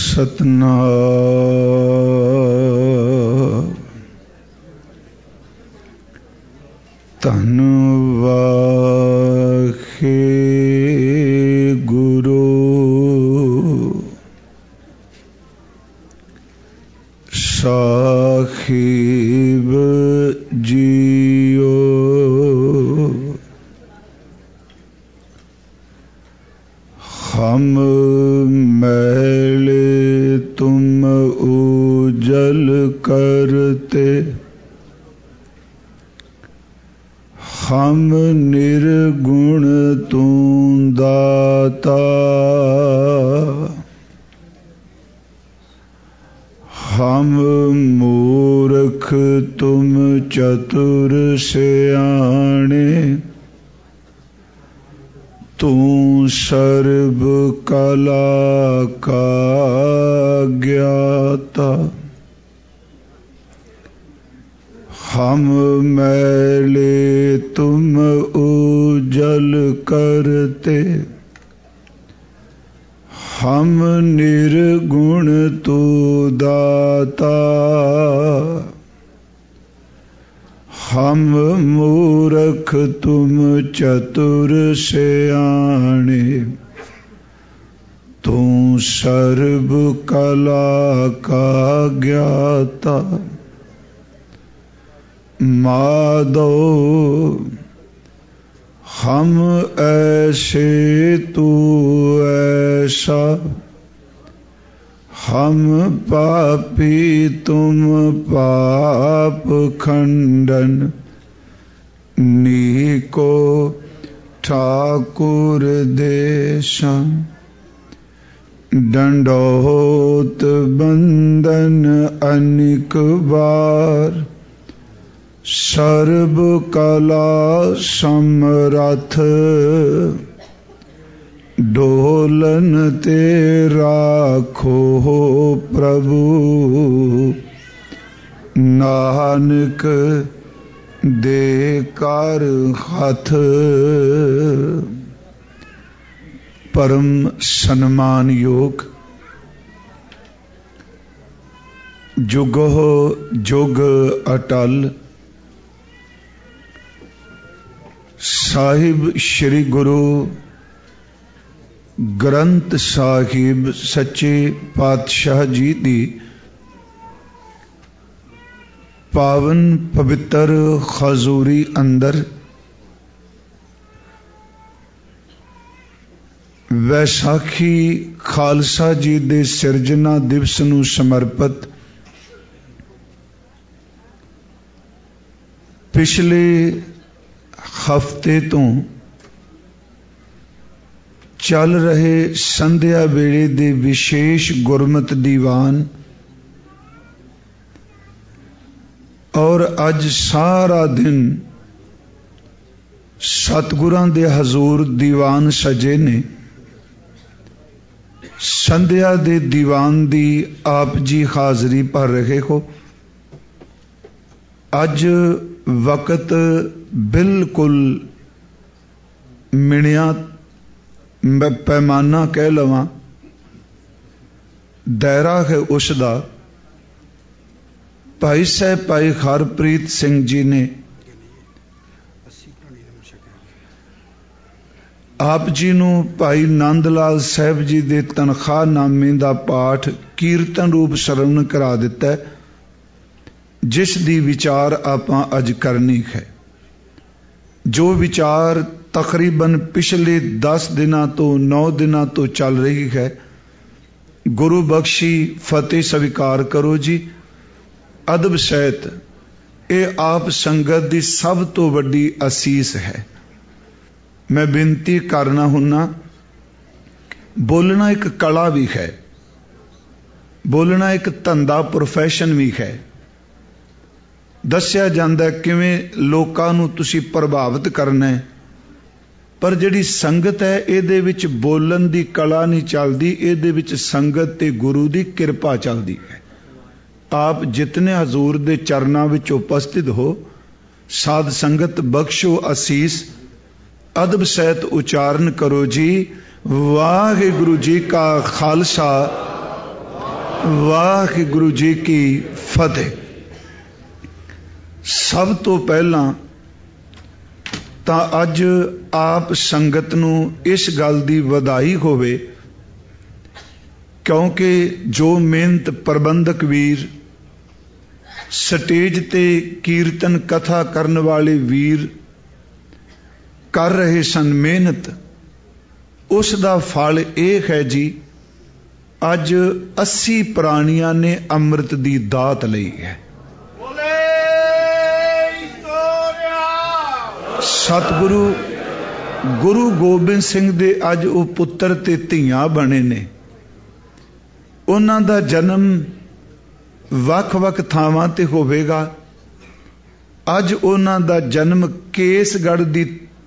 सतनाम धन वाहे गुरु साहिब जियो हम मैले तुम उजल करते हम निर्गुण तू दाता हम मूर्ख तुम चतुर सियाणे तू सर्व कला का ज्ञाता हम मैले तुम उजल करते हम निर्गुण तू दाता हम मूर्ख तुम चतुर सियाणे तू सर्व कला का ज्ञाता माधो हम ऐसे तू ऐसा हम पापी तुम पाप खंडन नीको ठाकुर देशा दंडोत बंदन अनेक बार सर्व कला समरथ डोलन ते राखो प्रभु नानक दे कर हथ। परम सन्मान योग जुगो जुग अटल साहिब श्री गुरु ग्रंथ साहिब सच्चे पातशाह जी दी पावन पवित्र खजूरी अंदर वैसाखी खालसा जी दे सिरजना दिवस नूं समर्पित पिछले हफ्ते तो चल रहे संध्या वेले दे विशेष गुरमत दीवान और अज सारा दिन सतगुरां दे हजूर दीवान सजे ने संध्या दे दीवान दी आप जी हाजरी भर रहे हो। अज वक्त बिल्कुल मिणिया पैमाना कह लवां दायरा है उसका भाई साहब भाई हरप्रीत सिंह जी ने आप जी नूं भाई नंद लाल साहब जी दे तनख्वाहनामे दा पाठ कीर्तन रूप सरवण करा दिता है, जिस दी विचार आपां अज करनी है। जो विचार तकरीबन पिछले 10 दिनों तो 9 दिनों तो चल रही है, गुरु बख्शी फतेह स्वीकार करो जी। अदब सहित ये आप संगत की सब तो वड्डी असीस है। मैं बेनती करना हुन्ना, बोलना एक कला भी है, बोलना एक धंधा प्रोफैशन भी है। दस्या जांदा किवें लोकां नूं तुसीं प्रभावित करना है, पर जिहड़ी संगत है इहदे विच बोलन दी कला नहीं चलदी, इहदे विच संगत ते गुरु दी किरपा चलदी है। आप जितने हजूर दे चरनां विच उपस्थित हो, साध संगत बख्शो असीस। अदब सहित उच्चारण करो जी। वाहिगुरु जी का खालसा ਵਾਹਿਗੁਰੂ ਜੀ ਕੀ ਫਤਿਹ। ਸਭ ਤੋਂ ਪਹਿਲਾਂ ਤਾਂ ਅੱਜ ਆਪ ਸੰਗਤ ਨੂੰ ਇਸ ਗੱਲ ਦੀ ਵਧਾਈ ਹੋਵੇ, ਕਿਉਂਕਿ ਜੋ ਮਿਹਨਤ ਪ੍ਰਬੰਧਕ ਵੀਰ, ਸਟੇਜ ਤੇ ਕੀਰਤਨ ਕਥਾ ਕਰਨ ਵਾਲੇ ਵੀਰ ਕਰ ਰਹੇ ਸਨ ਮਿਹਨਤ, ਉਸ ਦਾ ਫਲ ਇਹ ਹੈ ਜੀ, ਅੱਜ 80 ਪ੍ਰਾਣੀਆਂ ਨੇ ਅੰਮ੍ਰਿਤ ਦੀ ਦਾਤ ਲਈ ਹੈ। ਸਤਿਗੁਰੂ ਗੁਰੂ ਗੋਬਿੰਦ ਸਿੰਘ ਦੇ ਅੱਜ ਉਹ ਪੁੱਤਰ ਤੇ ਧੀਆਂ ਬਣੇ ਨੇ। ਉਹਨਾਂ ਦਾ ਜਨਮ ਵੱਖ-ਵੱਖ ਥਾਵਾਂ ਤੇ ਹੋਵੇਗਾ। ਅੱਜ ਉਹਨਾਂ ਦਾ ਜਨਮ ਕੇਸਗੜ੍ਹ ਦੀ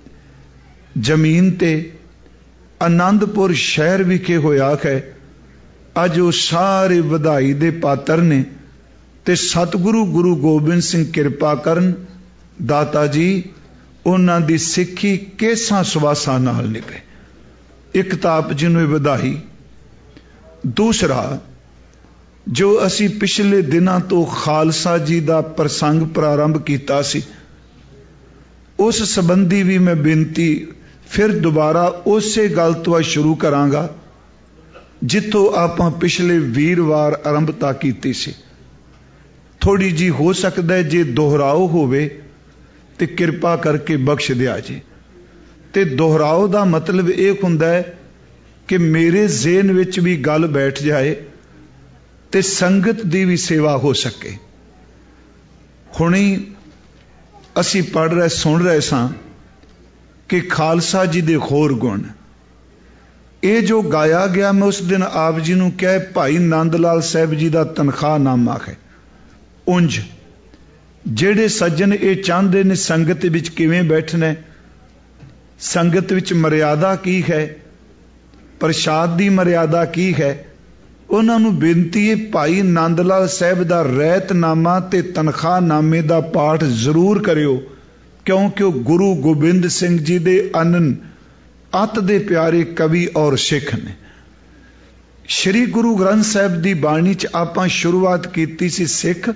ਜ਼ਮੀਨ ਤੇ ਆਨੰਦਪੁਰ ਸ਼ਹਿਰ ਵਿਖੇ ਹੋਇਆ ਹੈ। ਅੱਜ ਉਹ ਸਾਰੇ ਵਧਾਈ ਦੇ ਪਾਤਰ ਨੇ ਤੇ ਸਤਿਗੁਰੂ ਗੁਰੂ ਗੋਬਿੰਦ ਸਿੰਘ ਕਿਰਪਾ ਕਰਨ। ਦਾਤਾ ਜੀ ਉਹਨਾਂ ਦੀ ਸਿੱਖੀ ਕੇਸਾਂ ਸਵਾਸਾਂ ਨਾਲ ਨਿਭੇ। ਇੱਕ ਤਾਂ ਆਪ ਜੀ ਨੂੰ ਇਹ ਵਧਾਈ। ਦੂਸਰਾ, ਜੋ ਅਸੀਂ ਪਿਛਲੇ ਦਿਨਾਂ ਤੋਂ ਖਾਲਸਾ ਜੀ ਦਾ ਪ੍ਰਸੰਗ ਪ੍ਰਾਰੰਭ ਕੀਤਾ ਸੀ, ਉਸ ਸੰਬੰਧੀ ਵੀ ਮੈਂ ਬੇਨਤੀ ਫਿਰ ਦੁਬਾਰਾ ਉਸੇ ਗੱਲ ਤੋਂ ਸ਼ੁਰੂ ਕਰਾਂਗਾ ਜਿੱਥੋਂ ਆਪਾਂ ਪਿਛਲੇ ਵੀਰਵਾਰ ਆਰੰਭਤਾ ਕੀਤੀ ਸੀ। ਥੋੜੀ ਜੀ ਹੋ ਸਕਦਾ ਜੇ ਦੁਹਰਾਓ ਹੋਵੇ ਤੇ ਕਿਰਪਾ ਕਰਕੇ ਬਖਸ਼ ਦਿਆ ਜੀ। ਤੇ ਦੁਹਰਾਓ ਦਾ ਮਤਲਬ ਇਹ ਹੁੰਦਾ ਹੈ ਕਿ ਮੇਰੇ ਜ਼ਿਹਨ ਵਿੱਚ ਵੀ ਗੱਲ ਬੈਠ ਜਾਏ ਤੇ ਸੰਗਤ ਦੀ ਵੀ ਸੇਵਾ ਹੋ ਸਕੇ। ਹੁਣੀ ਅਸੀਂ ਪੜ੍ਹ ਰਹੇ ਸੁਣ ਰਹੇ ਸਾਂ ਕਿ ਖਾਲਸਾ ਜੀ ਦੇ ਹੋਰ ਗੁਣ। ਇਹ ਜੋ ਗਾਇਆ ਗਿਆ, ਮੈਂ ਉਸ ਦਿਨ ਆਪ ਜੀ ਨੂੰ ਕਿਹਾ ਭਾਈ ਨੰਦ ਲਾਲ ਸਾਹਿਬ ਜੀ ਦਾ ਤਨਖਾਹਨਾਮਾ ਹੈ। ਉਂਝ ਜਿਹੜੇ ਸੱਜਣ ਇਹ ਚਾਹੁੰਦੇ ਨੇ ਸੰਗਤ ਵਿੱਚ ਕਿਵੇਂ ਬੈਠਣਾ, ਸੰਗਤ ਵਿੱਚ ਮਰਿਆਦਾ ਕੀ ਹੈ, ਪ੍ਰਸ਼ਾਦ ਦੀ ਮਰਿਆਦਾ ਕੀ ਹੈ, ਉਹਨਾਂ ਨੂੰ ਬੇਨਤੀ ਹੈ ਭਾਈ ਨੰਦ ਲਾਲ ਸਾਹਿਬ ਦਾ ਰਹਿਤਨਾਮਾ ਤੇ ਤਨਖਾਹਨਾਮੇ ਦਾ ਪਾਠ ਜ਼ਰੂਰ ਕਰਿਓ, ਕਿਉਂਕਿ ਉਹ ਗੁਰੂ ਗੋਬਿੰਦ ਸਿੰਘ ਜੀ ਦੇ ਅਨੰਨ ਅੱਤ ਦੇ ਪਿਆਰੇ ਕਵੀ ਔਰ ਸਿੱਖ ਨੇ। ਸ਼੍ਰੀ ਗੁਰੂ ਗ੍ਰੰਥ ਸਾਹਿਬ ਦੀ ਬਾਣੀ 'ਚ ਆਪਾਂ ਸ਼ੁਰੂਆਤ ਕੀਤੀ ਸੀ ਸਿੱਖ,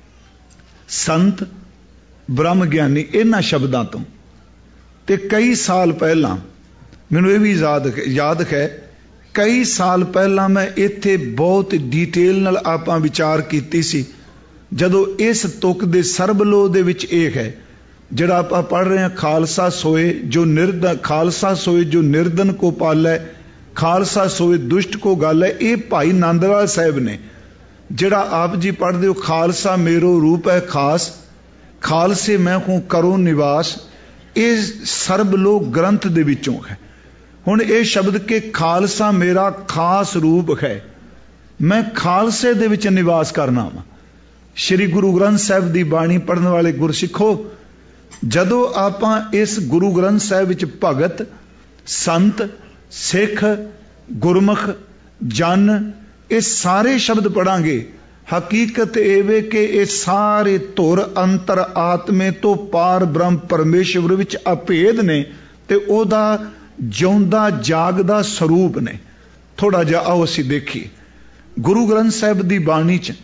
ਸੰਤ, ਬ੍ਰਹਮ ਗਿਆਨੀ, ਇਹਨਾਂ ਸ਼ਬਦਾਂ ਤੋਂ। ਤੇ ਕਈ ਸਾਲ ਪਹਿਲਾਂ, ਮੈਨੂੰ ਇਹ ਵੀ ਯਾਦ ਹੈ, ਕਈ ਸਾਲ ਪਹਿਲਾਂ ਮੈਂ ਇੱਥੇ ਬਹੁਤ ਡਿਟੇਲ ਨਾਲ ਆਪਾਂ ਵਿਚਾਰ ਕੀਤੀ ਸੀ, ਜਦੋਂ ਇਸ ਤੁਕ ਦੇ ਸਰਬਲੋਹ ਦੇ ਵਿੱਚ ਇਹ ਹੈ ਜਿਹੜਾ ਆਪਾਂ ਪੜ੍ਹ ਰਹੇ ਹਾਂ, ਖਾਲਸਾ ਸੋਏ ਜੋ ਨਿਰਦਨ, ਖਾਲਸਾ ਸੋਏ ਜੋ ਨਿਰਦਨ ਕੋ ਪਾਲੈ, ਖਾਲਸਾ ਸੋਏ ਦੁਸ਼ਟ ਕੋ ਗਾਲੈ। ਇਹ ਭਾਈ ਨੰਦ ਲਾਲ ਸਾਹਿਬ ਨੇ। ਜਿਹੜਾ ਆਪ ਜੀ ਪੜ੍ਹਦੇ ਹੋ, ਖਾਲਸਾ ਮੇਰੋ ਰੂਪ ਹੈ ਖਾਸ, ਖਾਲਸੇ ਮੈਂ ਹੂੰ ਕਰੋ ਨਿਵਾਸ, ਇਹ ਸਰਬਲੋਹ ਗ੍ਰੰਥ ਦੇ ਵਿੱਚੋਂ ਹੈ। ਹੁਣ ਇਹ ਸ਼ਬਦ ਕਿ ਖਾਲਸਾ ਮੇਰਾ ਖਾਸ ਰੂਪ ਹੈ, ਮੈਂ ਖਾਲਸੇ ਦੇ ਵਿੱਚ ਨਿਵਾਸ ਕਰਨਾ ਵਾ। ਸ਼੍ਰੀ ਗੁਰੂ ਗ੍ਰੰਥ ਸਾਹਿਬ ਦੀ ਬਾਣੀ ਪੜ੍ਹਨ ਵਾਲੇ ਗੁਰਸਿੱਖੋ, ਜਦੋਂ ਆਪਾਂ ਇਸ ਗੁਰੂ ਗ੍ਰੰਥ ਸਾਹਿਬ ਵਿੱਚ ਭਗਤ, ਸੰਤ, ਸਿੱਖ, ਗੁਰਮੁਖ, ਜਨ, ਇਹ ਸਾਰੇ ਸ਼ਬਦ ਪੜਾਂਗੇ, ਹਕੀਕਤ ਇਹ ਵੇ ਕਿ ਇਹ ਸਾਰੇ ਧੁਰ ਅੰਤਰ ਆਤਮੇ ਤੋਂ ਪਾਰ ਬ੍ਰਹਮ ਪਰਮੇਸ਼ਵਰ ਵਿੱਚ ਅਭੇਦ ਨੇ ਤੇ ਉਹਦਾ ਜਿਉਂਦਾ ਜਾਗਦਾ ਸਰੂਪ ਨੇ। ਥੋੜਾ ਜਿਹਾ ਆਓ ਅਸੀਂ ਦੇਖੀਏ। ਗੁਰੂ ਗ੍ਰੰਥ ਸਾਹਿਬ ਦੀ ਬਾਣੀ 'ਚ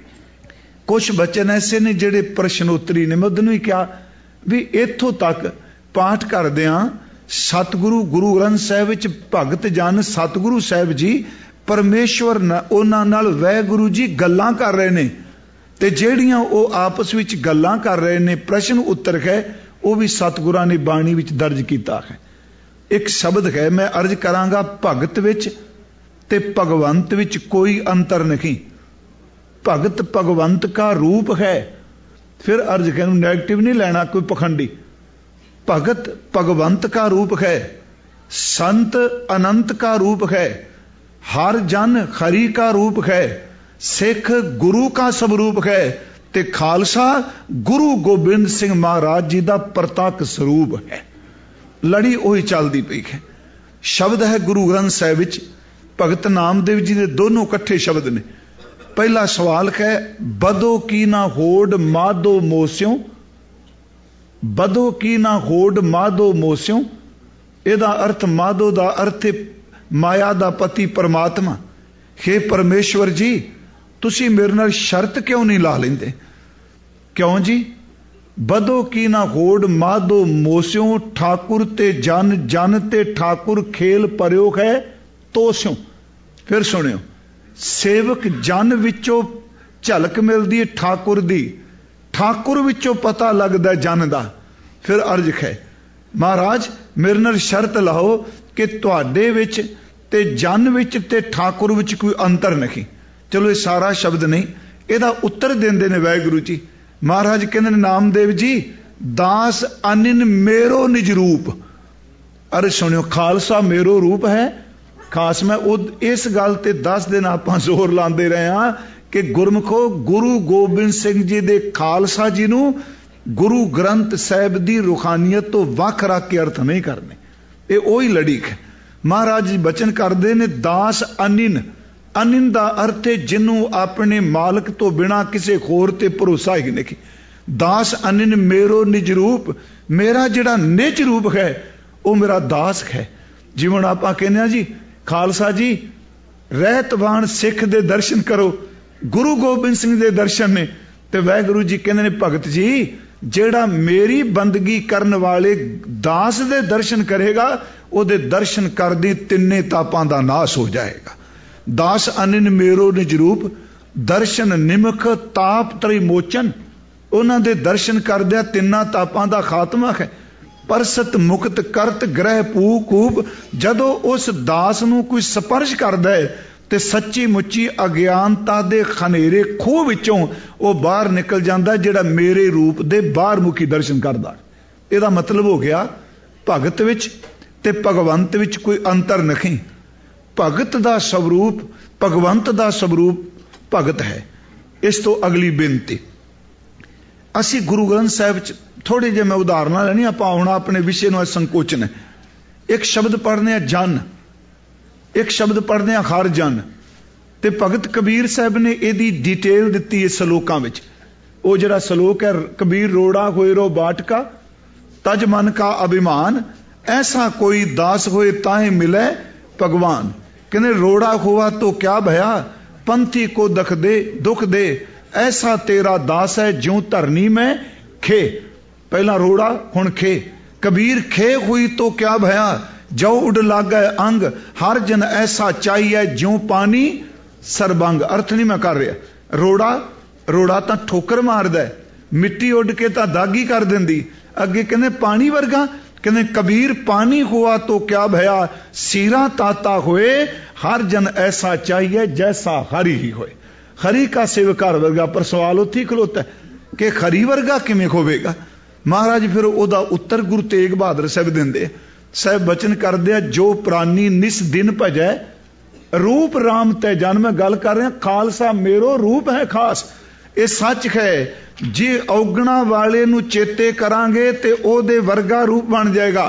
ਕੁਝ ਬਚਨ ਐਸੇ ਨੇ ਜਿਹੜੇ ਪ੍ਰਸ਼ਨੋਤਰੀ ਨੇ। ਮੈਂ ਉਹਨੂੰ ਹੀ ਕਿਹਾ ਵੀ ਇੱਥੋਂ ਤੱਕ ਪਾਠ ਕਰਦਿਆਂ ਸਤਿਗੁਰੂ ਗੁਰੂ ਗ੍ਰੰਥ ਸਾਹਿਬ ਵਿੱਚ ਭਗਤ ਜਨ ਸਤਿਗੁਰੂ ਸਾਹਿਬ ਜੀ ਪਰਮੇਸ਼ਵਰ ਉਹਨਾਂ ਨਾਲ ਵਾਹਿਗੁਰੂ ਜੀ ਗੱਲਾਂ ਕਰ ਰਹੇ ਨੇ, ਤੇ ਜਿਹੜੀਆਂ ਉਹ ਆਪਸ ਵਿੱਚ ਗੱਲਾਂ ਕਰ ਰਹੇ ਨੇ, ਪ੍ਰਸ਼ਨ ਉੱਤਰ ਹੈ, ਉਹ ਵੀ ਸਤਿਗੁਰਾਂ ਨੇ ਬਾਣੀ ਵਿੱਚ ਦਰਜ ਕੀਤਾ ਹੈ। ਇੱਕ ਸ਼ਬਦ ਹੈ, ਮੈਂ ਅਰਜ਼ ਕਰਾਂਗਾ, ਭਗਤ ਵਿੱਚ ਤੇ ਭਗਵੰਤ ਵਿੱਚ ਕੋਈ ਅੰਤਰ ਨਹੀਂ। ਭਗਤ ਭਗਵੰਤ ਕਾ ਰੂਪ ਹੈ। ਫਿਰ ਅਰਜ਼ ਹੈ, ਨੂੰ ਨੈਗੇਟਿਵ ਨਹੀਂ ਲੈਣਾ ਕੋਈ ਪਖੰਡੀ। ਭਗਤ ਭगवंत का रूप है, संत अनंत का रूप है, हर जन हरि का रूप है, सिख गुरु का स्वरूप है, ते खालसा गुरु गोबिंद सिंह महाराज जी का प्रतक स्वरूप है। लड़ी उही चलती पई है। शब्द है गुरु ग्रंथ साहिब विच भगत नामदेव जी ने दोनों इकट्ठे शब्द ने। पहला सवाल है, बदो की ना होड़ माधो मोस्यों, बदो की ना होड़ माधो मोस्यों। ਇਹਦਾ अर्थ माधो ਦਾ अर्थ माया ਦਾ पति परमात्मा। हे परमेश्वर जी, तुसी मेरे नाल शर्त क्यों नहीं ला लेंदे? क्यों जी? बदो की ना होड़ माधो मोस्यों, ठाकुर ते जन जन ते ठाकुर खेल परयो है तो स्यों। फिर सुनियो, सेवक जन विचों झलक मिलती है ठाकुर दी, ठाकुर विचों पता लगता जन का। फिर अर्ज है, महाराज मेरे नाल शर्त लाओ कि तुहाडे विच ते जन विच ते ठाकुर विच कोई अंतर नहीं। चलो ये सारा शब्द नहीं, इहदा उत्तर देंदे ने वाहिगुरू जी। महाराज कहते नामदेव जी, दास अनिन मेरो निज रूप। अरे सुनियो, खालसा मेरो रूप है। खास मैं इस गल ते 10 दिन आपां जोर लांदे रहे हां कि गुरमुखो गुरु गोबिंद सिंह जी दे खालसा जी नूं गुरु ग्रंथ साहिब दी रूहानियत तो वख रख के अर्थ नहीं करने। ये ओही लड़ीक है। महाराज जी बचन करते ने, दास अनिन। अनिन दा अर्थ है जिन्हों अपने मालक तो बिना किसी होर ते भरोसा ही नहीं। दास अनिन मेरो निज रूप, मेरा जिहड़ा निज रूप है वो मेरा दास है। जिवें आपां कहने जी खालसा जी रहतवान सिख दे दर्शन करो, गुरु गोबिंद सिंह दे दर्शन ने, ते वाहिगुरू जी कहते ने भगत जी जेड़ा मेरी बंदगी करन वाले दास दे दर्शन करेगा ओदे दर्शन करदी तिन्ने तापां दा नाश हो जाएगा। दास अनिन मेरो निज रूप, दर्शन निमख ताप त्रिमोचन। उन्हां दे दर्शन करदिया तिन्ना तापां दा खात्मा है। परसत मुक्त करत ग्रह पू कूप। जदों उस दास नूं कोई स्पर्श करदा है ते सच्ची मुच्ची अज्ञानता दे खनेरे खूह विचों वो बाहर निकल जाता, जिहड़ा मेरे रूप दे बाहर मुखी दर्शन करदा। इहदा मतलब हो गया भगत विच ते भगवंत विच कोई अंतर नहीं। भगत दा स्वरूप भगवंत दा स्वरूप भगत है। इस तो अगली बेनती, असी गुरु ग्रंथ साहिब च थोड़ी जे मैं उदाहरण लैनी, आपां हुण अपने विषय नूं संकोचन है। एक शब्द पढ़ने जन, एक शब्द पढ़ने हर जन, ते भगत कबीर साहब ने यदी डिटेल दिती है सलोकां विच। वो जिहड़ा सलोक है, कबीर रोड़ा होए रो बाटका, तज मन का अभिमान, ऐसा कोई दास होए ताहे मिले भगवान। कहने रोड़ा हुआ तो क्या भया, पंथी को दुख दे, ऐसा तेरा दास है ज्यों धरनी में खे। पहला रोड़ा हुण खे। कबीर खे हुई तो क्या भया, जो उड़ लागे अंग, हर जन ऐसा चाहिए ज्यों पानी सरबंग। अर्थ नहीं मैं कर रहा, रोड़ा तो ठोकर मारदा है, मिट्टी उड़ के तो दागी कर देंदी। अगे कहने पानी वर्गा, कहने कबीर पानी हुआ तो क्या भया, सीरा ताता हुए, हर जन ऐसा चाहिए जैसा हरि ही होए। हरि का सेवकार वर्गा। पर सवाल उत्थे ही खलोता है कि हरि वर्गा किवें होवेगा। महाराज फिर ओदा उत्तर गुरु तेग बहादुर साहब देंदे। साहब बचन करदे, जो प्राणी निस दिन भजै रूप राम तै जन। मैं गल कर रहा खालसा मेरो रूप है खास। ये सच है, जे औगणा वाले नू चेते करांगे ते ओदे वर्गा रूप बन जाएगा।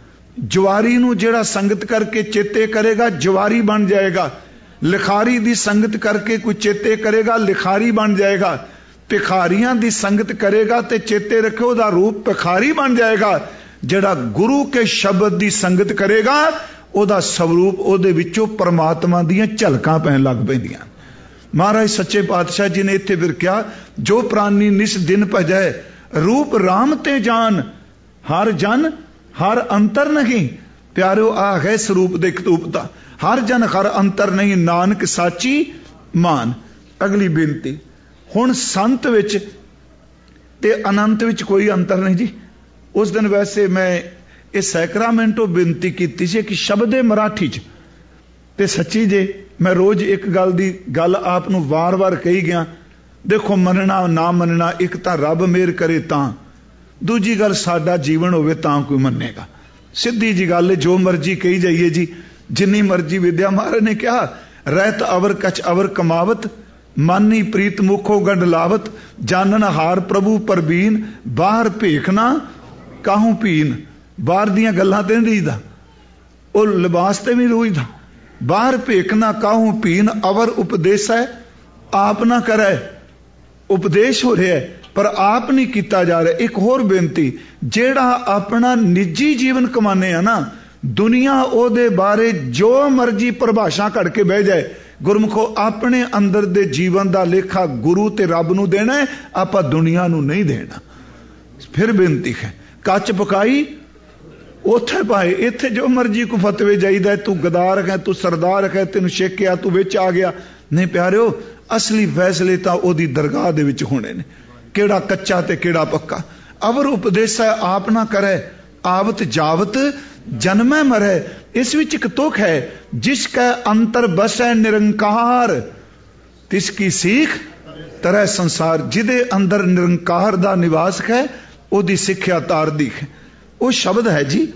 जवारी नू जेड़ा संगत करके चेते करेगा जवारी बन जाएगा। लिखारी दी संगत करके कोई चेते करेगा लिखारी बन जाएगा। भिखारियां दी संगत करेगा ते चेते रखो ओदा रूप भिखारी बन जाएगा। जेड़ा गुरु के शब्द दी संगत करेगा ओदा स्वरूप ओदे विचों परमात्मा दीयां झलकां पैण लग पैंदियां। महाराज सच्चे पातशाह जी ने इत्थे फिर क्या, जो प्राणी निस दिन भजै रूप राम ते जान, हर जन हर अंतर नहीं। प्यारो आ है स्वरूप दे कतूपता, हर जन हर अंतर नहीं, नानक साची मान। अगली बेनती, हुण संत विच ते अनंत विच कोई अंतर नहीं जी। उस दिन वैसे मैं ये सैकरामेंटो बेनती की सी कि शब्द है मराठी च, ते सच्ची जे मैं रोज एक गल आप नूं वार वार कही गया। देखो मनना ना मनना, एक तां रब मेहर करे तां, दूजी गल साडा जीवन होवे तां कोई मन्नेगा। सीधी जी गल है, जो मर्जी कही जाइए जी, जिन्नी मर्जी विद्या। महाराज ने कहा, रहत अवर कच अवर कमावत, मानी प्रीत मुखो गंड लावत, जानन हार प्रभु परबीन, बाहर भेखना काहू पीन। बाहर दियां गल्लां ते नहीं रीदा, वो लिबास ते भी रोईदा। बाहर भेखना काहू पीन, अवर उपदेश है आप ना करे। उपदेश हो रहा है पर आप नहीं किया जा रहा। एक होर बेनती, जेड़ा अपना निजी जीवन कमाने ना, दुनिया ओदे बारे जो मर्जी परिभाषा कट के बह जाए, गुरमुखो अपने अंदर दे जीवन का लेखा गुरु ते रब नूं देना है, आपां दुनिया नूं नहीं देना। फिर बेनती है, कच पकाई उथे पाए, इत्थे जो मर्जी को फतवे जाइदा, तू गदार है, तू सरदार है, तेन शेकिया, तू विच आ गया। नहीं प्यारिओ, असली फैसले तो ओदी दरगाह दे विच होने ने, केड़ा कच्चा ते केड़ा पक्का। अवर उपदेश आप ना करे, आवत जावत जन्मै मरै। इस विच एक तुक है, जिसका अंतर बसै निरंकार, तिसकी सीख तरह संसार। जिदे अंदर निरंकार दा निवास है, ओदी सिक्ख्या तारदी है। वो शब्द है जी,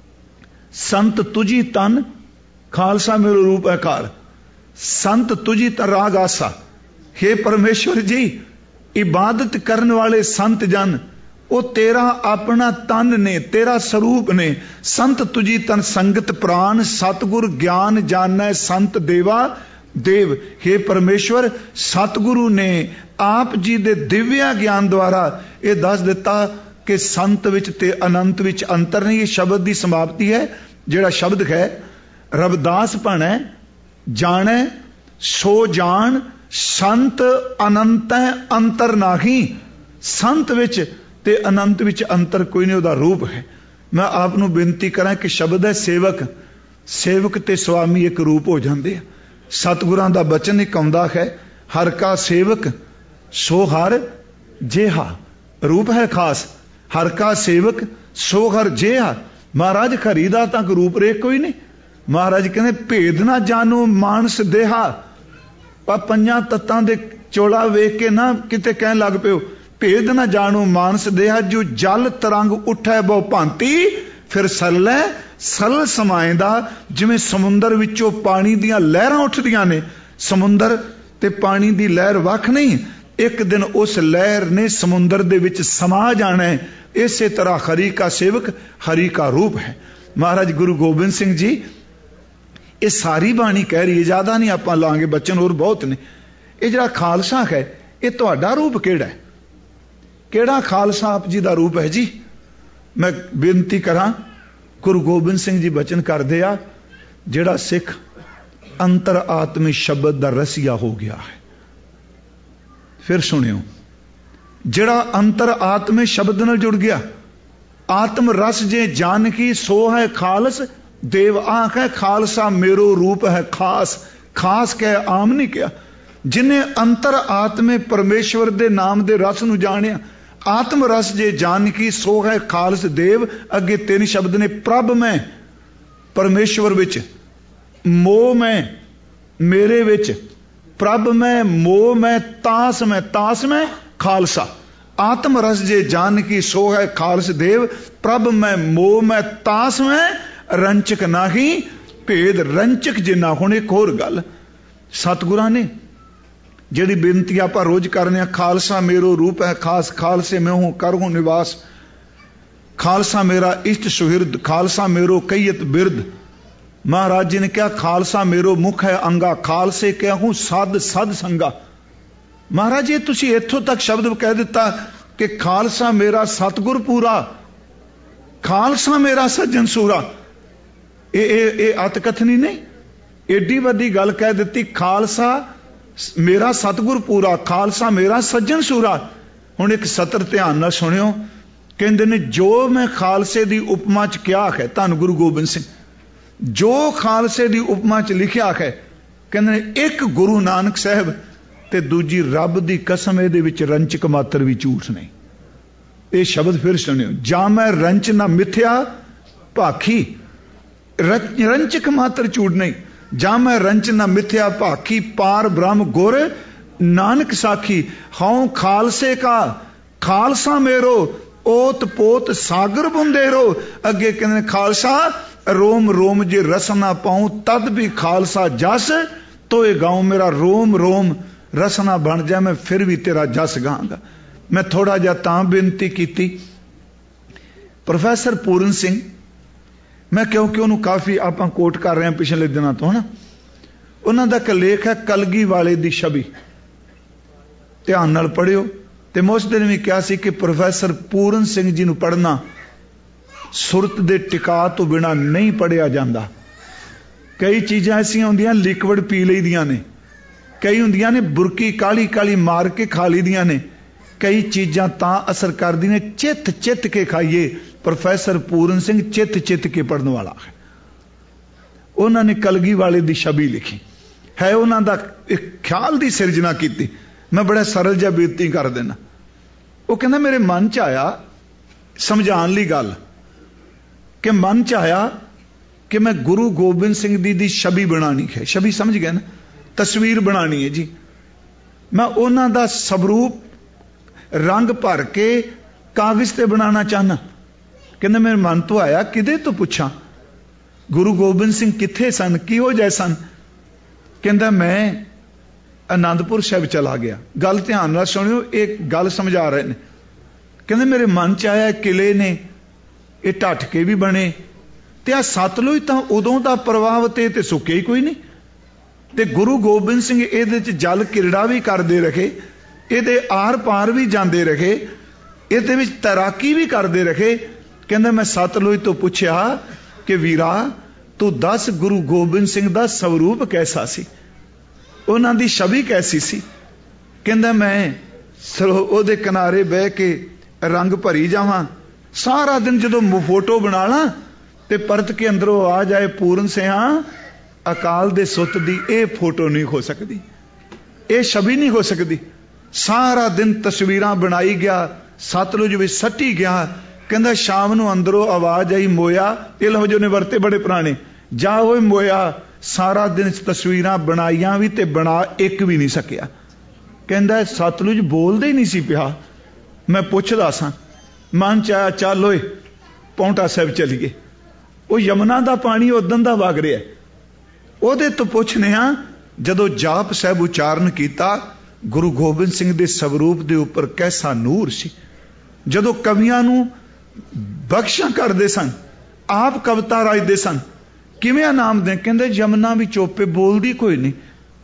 संत तुझी तन खालसा मेरो रूप आकार, संत तुझी तन राग आसा। हे परमेश्वर जी, इबादत करने वाले संत जन वो तेरा अपना तन ने, तेरा स्वरूप ने। संत तुझी तन संगत प्राण, सतगुर ज्ञान जानना संत देवा देव। हे परमेश्वर, सतगुरु ने आप जी दे दिव्य ज्ञान द्वारा ये दस दिता कि संत विच ते अनंत विच अंतर नहीं। ये शब्द की समाप्ति है। जिहड़ा शब्द है, रविदास भणे जाने सो जान, संत अनंत अंतर नाही। संत विच ते अनंत विच अंतर कोई नहीं, उहदा रूप है। मैं आपनू बेनती करा कि शब्द है सेवक, सेवक ते स्वामी एक रूप हो जाते हैं। सतगुरां दा बचन एक आउंदा है, हर का सेवक सो हर जेहा। रूप है खास, हर का सेवक सो हर जेहा। महाराज खरीदा तक रूप रेख कोई नहीं। महाराज कहते भेद ना जानो मानस देहा। पंजां तत्तां दे चोला वेख के ना किते कहन लग पिओ, भेद ना जानो मानस देहा। जो जल तरंग उठै बहु भांति, फिर सरलै सरल समाएंदा। जिवें समुंदर विचों पानी दियां लहरां उठदियां ने, समुंदर ते पानी दी लहर वख नहीं, एक दिन उस लहर ने समुंदर दे विच समा जाना है। इसे तरह हरि का सेवक हरि का रूप है। महाराज गुरु गोबिंद सिंह जी ये सारी बाणी कह रही है, ज्यादा नहीं आपां लांगे, बचन और बहुत ने। ये जिहड़ा खालसा है, ये तुहाडा रूप केड़ा है? केड़ा खालसा आप जी दा रूप है जी? मैं बेनती करा, गुरु गोबिंद सिंह जी बचन करदे आ, जिहड़ा सिख अंतर आत्मी शब्द दा रसिया हो गया है। फिर सुनियो, जिहड़ा अंतर आत्मे शब्द नाल जुड़ गया, आत्म रस जे जान की सो है खालस देव। आख है खालसा मेरो रूप है खास। खास कह आम नहीं किया। जिन्हें अंतर आत्मे परमेश्वर दे नाम दे रस नूं जानिया, आत्म रस जे जान की सो है खालस देव। अगे तीन शब्द ने, प्रभ में परमेश्वर विच, मोह में मेरे विच, प्रभ में मोह में तास में, तास में खालसा। आत्म रस जे जान की सो है खालस देव। प्रभ में मोह में तास में, रंचक नाही भेद रंचक जिन्ना। हुण एक होर गल, सतगुरां ने जिहड़ी बेनती आपां रोज करने आ, खालसा मेरो रूप है खास, खालसे में हूं कर हूं निवास, खालसा मेरा इष्ट सुहिरद, खालसा मेरो कईयत बिरद। महाराज जी ने कहा खालसा मेरो मुख है अंगा, खालसे क्या हूं सद सद संगा। महाराज जी तुसी इत्थों तक शब्द कह दिता कि खालसा मेरा सतगुर पूरा, खालसा मेरा सज्जन सूरा। ये अतकथनी नहीं, एडी वड्डी गल कह दी। खालसा मेरा सतगुर पूरा, खालसा मेरा सज्जन सूरा। हुण एक सतर ध्यान नाल सुनियो, कहंदे ने जो मैं खालसे दी उपमा च क्या है, धन गुरु गोबिंद सिंह जो खालसे दी उपमा च लिखिया है, कहंदे ने एक गुरु नानक साहब ते दूजी रब दी कसम, इहदे विच रंचक मात्र भी झूठ नहीं। ये शब्द फिर सुनियो, जा मैं रंच ना मिथ्या भाखी, रंचक मात्र झूठ नहीं। जा मैं रंच ना मिथ्या भाखी, पार ब्रह्म गुर नानक साखी। हूं खालसे का खालसा मेरो, ओत पोत सागर बुंदेरो। अगे कहते खालसा रोम रोम जे रस ना पाऊं, तद भी खालसा जस तो ये गाऊं। मेरा रोम रोम रस ना बन जाए, मैं फिर भी तेरा जस गांगा। मैं थोड़ा जा तां बेनती की, प्रोफैसर पूरन सिंह, मैं क्योंकि उन्होंने काफ़ी आप कोट कर रहे हैं पिछले दिनों तो, है ना, उन्होंने एक लेख है कलगी वाले दी छवि, ध्यान नाल पढ़ियो। तो मैं उस दिन भी कहा सी कि प्रोफैसर पूरन सिंह जी नूं पढ़ना सुरत दे टिका तो बिना नहीं पढ़िया जाता। कई चीज़ां ऐसियां होंदियां लिक्विड पी लईदियां ने, कई हुंदियां ने बुरकी काली काली मार के खा लीदियां ने, कई चीज़ां तां असर करदी ने चित चित के खाइए। प्रोफैसर पूरन सिंह चित चित के पढ़न वाला है, उन्होंने कलगी वाले दी छवि लिखी है, उन्हों दा एक ख्याल दी सिरजना की। मैं बड़ा सरल जिहा बेनती कर देना। वो कहना मेरे मन च आया समझाण लई गल कि मन च आया कि मैं गुरु गोबिंद सिंह दी छवि बनानी है। छवि समझ गए ना, तस्वीर बनानी है जी। मैं उन्हां दा स्वरूप रंग भर के कागज ते बनाना चाहना। कहना मेरे मन तो आया किदे तो पूछा गुरु गोबिंद सिंह किथे सन, किहो जिहे सन। कहंदा मैं आनंदपुर साहिब चला गया। गल ध्यान नाल सुनियो, एक गल समझा रहे ने। कहंदे मेरे मन च आया किले ने, ये ढटके भी बने ते आ सतलुज तां उदों दा प्रभाव ते सुक्के ही कोई नहीं, ते गुरु गोबिंद सिंह इहदे च जल किरड़ा भी करदे रहे, इहदे आर पार भी जांदे रहे, इहदे विच तैराकी भी करदे रहे। कहंदा मैं सतलुज तो पूछया कि वीरा तू दस गुरु गोबिंद सिंह दा स्वरूप कैसा सी, उन्हां दी छवि कैसी सी। कहंदा मैं ओहदे किनारे बह के रंग भरी जावां, सारा दिन जदों फोटो बना ला ते परत के अंदरों आ जाए पूरन सिंह अकाल दे सुत दी, ये फोटो नहीं हो सकती, ये छवि नहीं हो सकती। सारा दिन तस्वीरां बनाई गया, सतलुज विच सट्टी गया। कहंदा शाम नूं अंदरों आवाज आई मोया, ये लफ्ज़ ने वरते बड़े पुराने, जा ओए मोया। सारा दिन तस्वीरां बनाइयां भी ते बना एक भी नहीं सकिया। कहंदा सतलुज बोलदे ही नहीं सी पिया। मैं पुछदा सां, मन च आया चल ओए पौंटा साहिब चलीए। वो यमुना दा पानी उदन दा वग रिहा, ओहदे तो पुछने आ जदों जाप साहिब उचारण कीता गुरु गोबिंद सिंह दे स्वरूप दे उपर कैसा नूर सी। जदों कवियां नूं बख्शां करदे सन, आप कविता रचदे सन, किवें नाम दे। कहंदे यमुना भी चोपे बोलदी कोई नहीं।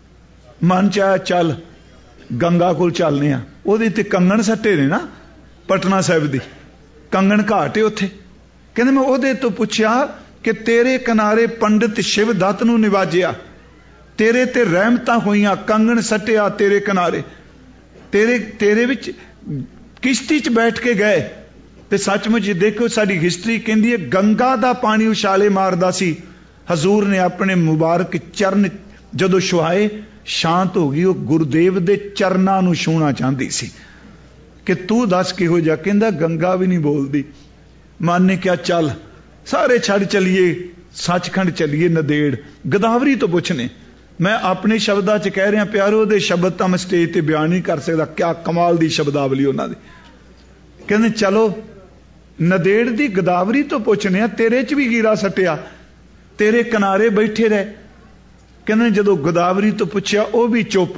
मन च आया चल गंगा कोल चलने आ, ओहदे ते कंगण सट्टे ने ना पटना साहिब दी, कंगण घाट है उत्थे। कहंदे मैं ओहदे तो पुछया कि तेरे किनारे पंडित शिव दत्त नूं निवाजिया, तेरे ते रहमतां होईयां, कंगण सट्टिया तेरे किनारे, तेरे विच किश्ती च बैठ के गए। ते सचमुच देखो साडी हिस्टरी कहंदी है गंगा दा पानी उछाले मारदा सी। हजूर ने अपने मुबारक चरण जदों छुआए शांत हो गई। वो गुरुदेव दे चरनां नूं छूना चाहती सी कि तू दस किहो जा। कहंदा गंगा भी नहीं बोलदी। मन ने क्या चल सारे छड़ चलिए सचखंड चलिए नदेड़। गोदावरी तो पुछने, मैं अपने शब्दां च कह रहा प्यारो, दे शब्द तां मैं स्टेज ते बयान नहीं कर सकदा। क्या कमाल दी शब्दावली उन्हां दी। कहंदे चलो नदेड़ दी गोदावरी तो पुछने, तेरे च भी हीरा सटिया, तेरे किनारे बैठे रहे। कहने जदों गोदावरी तो पूछया वह भी चुप।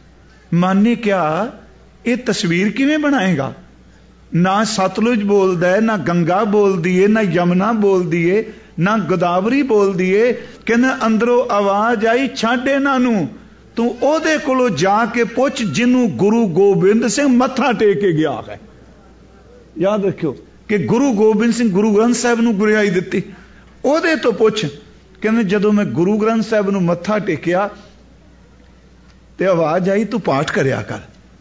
मन ने क्या ये तस्वीर किवें बनाएगा? ना सतलुज बोलदा है, ना गंगा बोलदी है, ना यमुना बोलदी है, ना गोदावरी बोलदी है। कहने अंदरों आवाज आई छड्ड इन्हां नूं, तू ओहदे कोलों जाके पुछ जिन्हों गुरु गोबिंद सिंह मत्था टेक के गया है। याद रखियो कि गुरु गोबिंद सिंह गुरु ग्रंथ साहिब नूं गुरियाई दित्ती, ओहदे तो पुछ। कहने जदों मैं गुरु ग्रंथ साहिब नूं मत्था टेकिया ते आवाज आई तू पाठ करिया कर।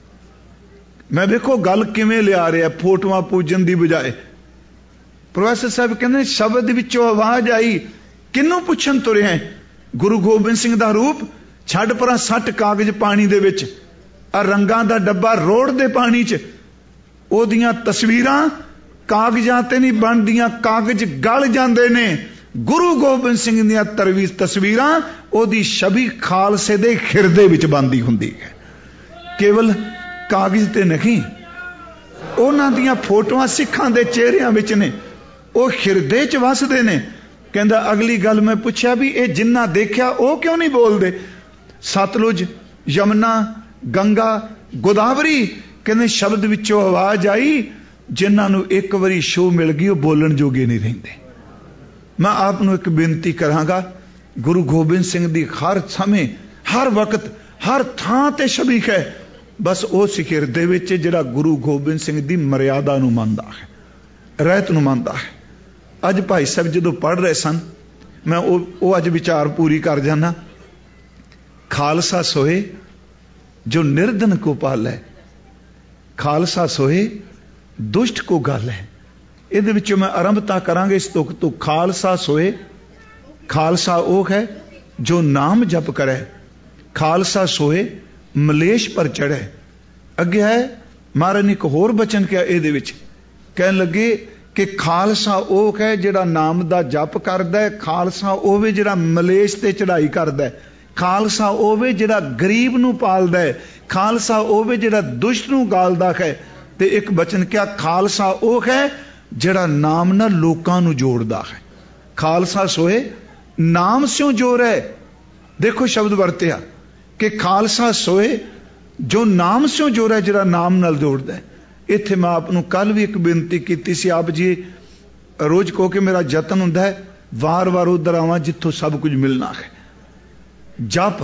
मैं देखो गल किवें लिया रहा, फोटोआं पूजन दी बजाए। प्रोफैसर साहब कहने शब्द विचों आवाज आई, किन्नू पुछन तुरे हैं? गुरु गोबिंद सिंह दा रूप छड्ड परां सट कागज पानी दे विच, आ रंगां दा डब्बा रोड़ दे पानी च, ओदियां तस्वीरां कागजां ते नहीं बनदियां, कागज गल जांदे ने। गुरु गोबिंद सिंह दियां तस्वीरां ओदी छवि खालसे दे खिरदे विच बनदी हुंदी है, केवल कागज ते नहीं। उन्हां दियां फोटोआं सिखां दे चेहरिਆਂ विच ने, ਉਹ ਹਿਰਦੇ ਚ ਵਸਦੇ ਨੇ। ਕਹਿੰਦਾ ਅਗਲੀ ਗੱਲ मैं ਪੁੱਛਿਆ भी ਇਹ ਜਿੰਨਾ ਦੇਖਿਆ ਉਹ क्यों नहीं बोलते? सतलुज, यमुना, गंगा, गोदावरी। कहने शब्द विचों आवाज आई जिन्हां नूं एक वारी शो मिल गई वो बोलण जोगे नहीं रहिंदे। मैं आप नूं एक बेनती करांगा, गुरु गोबिंद सिंह दी हर समय हर वक्त हर थां ते छवि है, बस उस हिरदे विच जिहड़ा गुरु गोबिंद सिंह दी मर्यादा नूं मनदा है, रहत नूं मनदा है। अज भाई साहब जदों पढ़ रहे सन, मैं वो अज विचार पूरी कर जाना। खालसा सोए जो निर्धन को पाल है, खालसा सोए दुष्ट को गल है। ਇਹਦੇ ਵਿੱਚੋਂ मैं आरंभता करांगे इस तुक तो। खालसा सोए, खालसा ਉਹ है जो नाम जप करे, खालसा सोए मलेश पर चढ़े। अगे है महाराज ने एक होर बचन किया ਇਹਦੇ ਵਿੱਚ, ਕਹਿਣ ਲੱਗੇ कि खालसा ਉਹ है ਜਿਹੜਾ नाम ਦਾ जप करदा है, खालसा ਉਹ ਵੇ ਜਿਹੜਾ मलेश ਤੇ चढ़ाई करदा है, खालसा ਉਹ ਵੇ ਜਿਹੜਾ गरीब ਨੂੰ पालदा है, खालसा ਉਹ ਵੇ ਜਿਹੜਾ दुष्ट ਨੂੰ गालदा है। ਤੇ ਇੱਕ बचन किया खालसा ਉਹ है ਜਿਹੜਾ नाम ਨਾਲ ਲੋਕਾਂ ਨੂੰ जोड़दा है। खालसा सोए नाम स्यों जोर है। देखो शब्द वरतिया कि खालसा सोए जो नाम स्यों जोर है, ਜਿਹੜਾ नाम ਨਾਲ जोड़दा है। इत्थे मैं आप कल भी एक बेनती की सी, आप जी रोज कहो कि मेरा यतन हुंदा है वार वार उधर आवां जिथों सब कुछ मिलना है। जप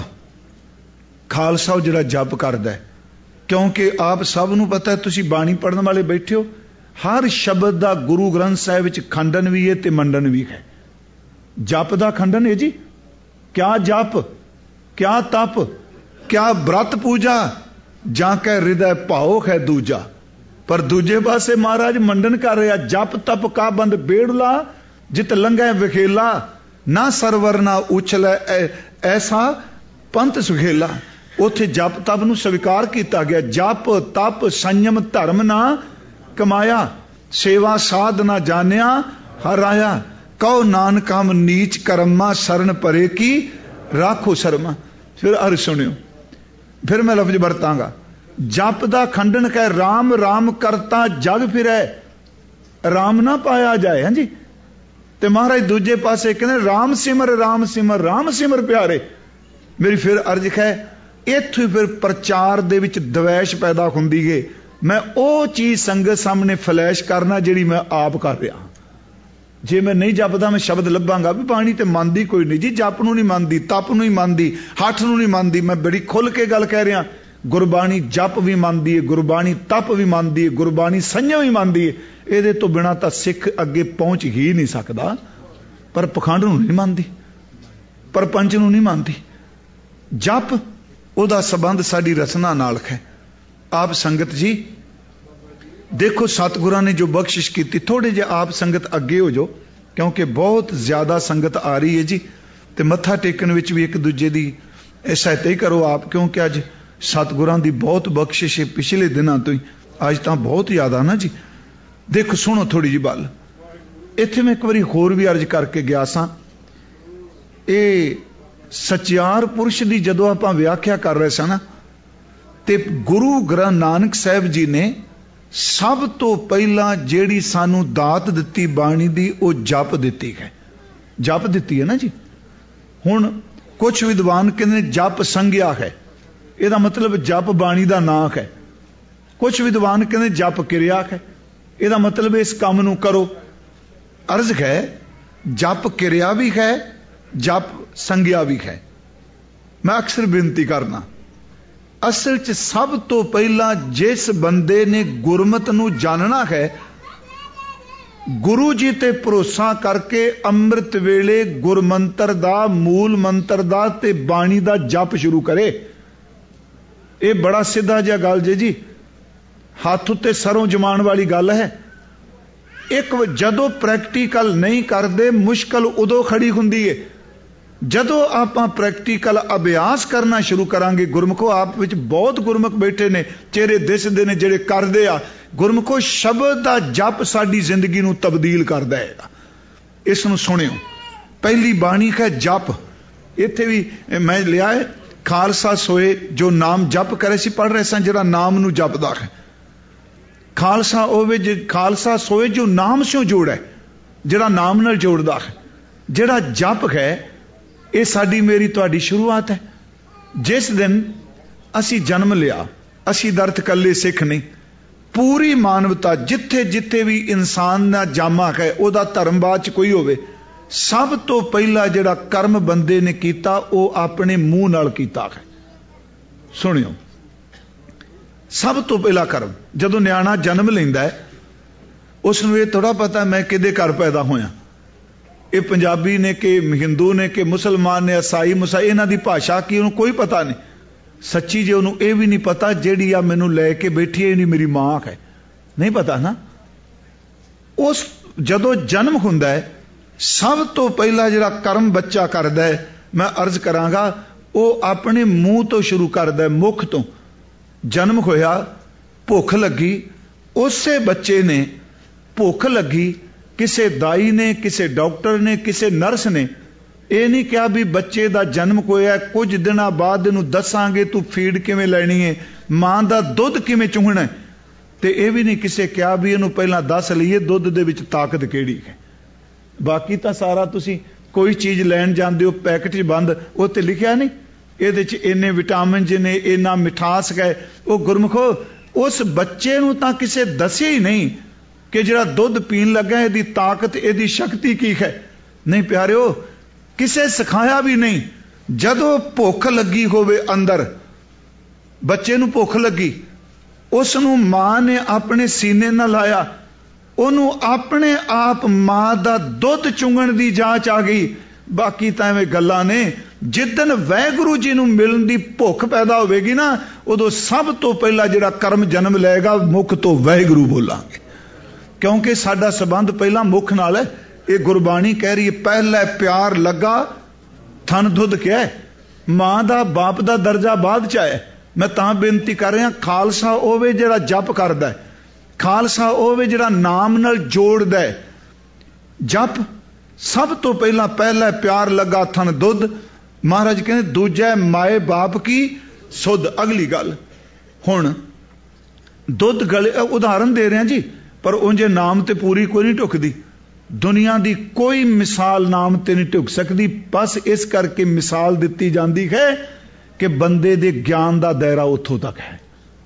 खालसा जिहड़ा जप करदा है, क्योंकि आप सब नूं पता है, तुसीं बाणी पढ़न वाले बैठे हो, हर शब्द दा गुरु ग्रंथ साहिब विच खंडन भी है ते मंडन भी है। जप दा खंडन है जी, क्या जप, क्या तप, क्या व्रत पूजा, जां कै हृदय भाव है दूजा। पर दूजे पासे महाराज मंडन कर रहा, जप तप का बंद बेड़ला जित लंघे विखेला, ना सरवर ना उछलै ऐसा पंथ सुखेला। उथे जप तप नूं स्वीकार किया गया। जप तप संयम धर्म ना कमाया, सेवा साध ना जानिया हराया, कहो नानक हम नीच कर्मा शरण परे की राखो शर्मा। फिर अर्थ सुनियो, फिर मैं लफ्ज बरतांगा। जप दा खंडन कह राम राम करता जग फिरै, राम ना पाया जाए। हाँ जी, ते महाराज दूजे पासे कहने राम सिमर राम सिमर राम सिमर प्यारे। मेरी फिर अर्ज है, इत्थों फिर प्रचार दे विच द्वैश पैदा हुंदी है। मैं वो चीज संगत सामने फ्लैश करना जिहड़ी मैं आप कर रहा। जे मैं नहीं जपदा मैं शब्द लभांगा भी बाणी ते मनदी कोई नहीं जी, जप नूं नहीं मनदी, तप नूं नहीं मनदी, हठ नूं नहीं मनदी। मैं बड़ी खुल के गल कह रहा, गुरबाणी जप भी मनदी है, गुरबाणी तप भी मनदी है, गुरबाणी संयम भी मनदी है। ਇਹਦੇ ਤੋਂ बिना तो सिख अगे पहुंच ही नहीं सकता। पर पखंड नूं नहीं मनदी, परपंच नूं नहीं मनदी। जप ਉਹਦਾ संबंध साडी रचना नाल है। आप संगत जी देखो, सतगुरां ने जो बख्शिश की, थोड़े जे आप संगत अगे हो जाओ, क्योंकि बहुत ज्यादा संगत आ रही है जी। ते मत्था टेकन विच भी एक दूजे की सहायता ही करो आप, क्योंकि अज सतगुरां दी बहुत बख्शिश है पिछले दिनों तो ही, अज तो बहुत ज्यादा ना जी। देखो सुनो थोड़ी जी गल, इत्थे मैं एक बारी होर भी अर्ज करके गया सा। ये सचियार पुरुष की जदों आपां व्याख्या कर रहे सन ना, ते गुरु ग्रंथ नानक साहब जी ने सब तो पहला जेड़ी सानू दात दिती बाणी दी, वो जप दिती है। जप दिती है ना जी। हुण कुछ विद्वान कहते जप संज्ञा है, ਇਹਦਾ मतलब जप बाणी का नाम है। कुछ विद्वान कहते जप क्रिया है, ਇਹਦਾ मतलब इस काम नूं करो। अर्ज है जप क्रिया भी है, जप संज्ञा भी है। मैं अक्सर बेनती करना, असल च सब तो पहला जिस बंदे ने गुरमत नूं जानना है, गुरु जी ते भरोसा करके अमृत वेले गुरमंत्र दा, मूल मंत्र दा ते बाणी दा जप शुरू करे। ये बड़ा सीधा जिहा गल जे जी, हाथ उत्ते सरों जमान वाली गल है। एक जदों प्रैक्टिकल नहीं करते, मुश्किल उदों खड़ी हुंदी है जदों आपां प्रैक्टिकल अभ्यास करना शुरू करांगे। गुरमुखो आप विच बहुत गुरमुख बैठे ने, चेहरे दिसदे ने जिहड़े करदे आ। गुरमुखो शब्द दा जप साडी जिंदगी नूं तब्दील करदा है। इस नूं सुणियो, पहली बाणी है जप। इत्थे भी मैं लिया है, खालसा सोए जो नाम जप करे सी पढ़ रहे सन, जिहड़ा नाम नूं जपदा है। खालसा होवे जे खालसा सोए जो नाम स्यों जोड़े, जिहड़ा नाम नाल जोड़दा है। जिहड़ा जप है ये साडी मेरी तुहाडी शुरुआत है। जिस दिन असी जन्म लिया, असी दर्थ कल्ले सिख नहीं, पूरी मानवता जिथे जिथे भी इंसान दा जामा है, ओदा धर्मवाद च कोई होवे, सब तो पहला जिहड़ा कर्म बंदे ने कीता वो अपने मुंह नाल कीता है। सुनियो, सब तो पहला कर्म जदों न्याणा जन्म लैंदा है, उसनूं ये थोड़ा पता मैं किहदे घर पैदा होया। ये पंजाबी ने कि हिंदू ने कि मुसलमान ने, ईसाई मुसाई, इन्हां दी भाषा की उन्हें कोई पता नहीं। सच्ची जे उन्होंने ये भी नहीं पता जेड़ी आ मैनू लैके बैठी है नहीं मेरी मां है, नहीं पता ना। उस जदों जन्म हुंदा है सब तो पहला जिहड़ा कर्म बच्चा करदा है, मैं अर्ज करांगा, वो अपने मूँह तो शुरू करदा है, मुख तो। जन्म होया, भुख लगी, उसे बच्चे ने भुख लगी, किसे दाई ने, किसे डॉक्टर ने, किसे नर्स ने ये नहीं कहा भी बच्चे का जन्म होया कुछ दिन बाद इनू दसांगे तू फीड किवें लैनी है, मां का दुध किवें चुंघना है, तो यह भी नहीं किसे कहा भी इनू पहला दस लीए दुध दे विच ताकत किहड़ी है। बाकी तो सारा तुसी कोई चीज़ लैन जाते हो पैकेट च बंद, वो तो लिखा नहीं ये इन्ने विटामिन ने, इन्ना मिठास है, वो गुरमुखो उस बच्चे नू तां किसे दसे ही नहीं कि जिहड़ा दुध पीन लगा इहदी ताकत, इहदी शक्ति की है, नहीं प्यारिओ किसे सिखाया भी नहीं। जदों भुख लगी होवे अंदर, बच्चे नू भुख लगी, उसनू मां ने अपने सीने नाल लाया, उन्होंने अपने आप मां दा दुध चुंगण दी जांच आ गई। बाकी तो एवं गल्लां ने, जिदन वैगुरु जी नू मिलण दी भुख पैदा होगी ना, उदों सब तो पहला जिहड़ा कर्म जन्म लेगा मुख तो वैगुरु बोलांगे, क्योंकि साडा संबंध पहला मुख नाल है। ये गुरबाणी कह रही है पहला प्यार लगा थन दुध क्या है, मां दा बाप दा दर्जा बाद च है। मैं तां बेनती कर रहा, खालसा ओवे जिहड़ा जप करदा है, खालसा ओवे जिहड़ा नाम नाल जोड़दा है। जप सब तो पहला प्यार लगा थन दुध, महाराज कहते दूजा माए बाप की सुध। अगली गल हुण दुध गले, उदाहरण दे रहे हैं जी, पर उंजे नाम ते पूरी कोई नहीं ढुकदी, दुनिया की कोई मिसाल नाम ते नहीं ढुक सकती, बस इस करके मिसाल दी जाती है कि बंदे दे ज्ञान का दायरा उतों तक है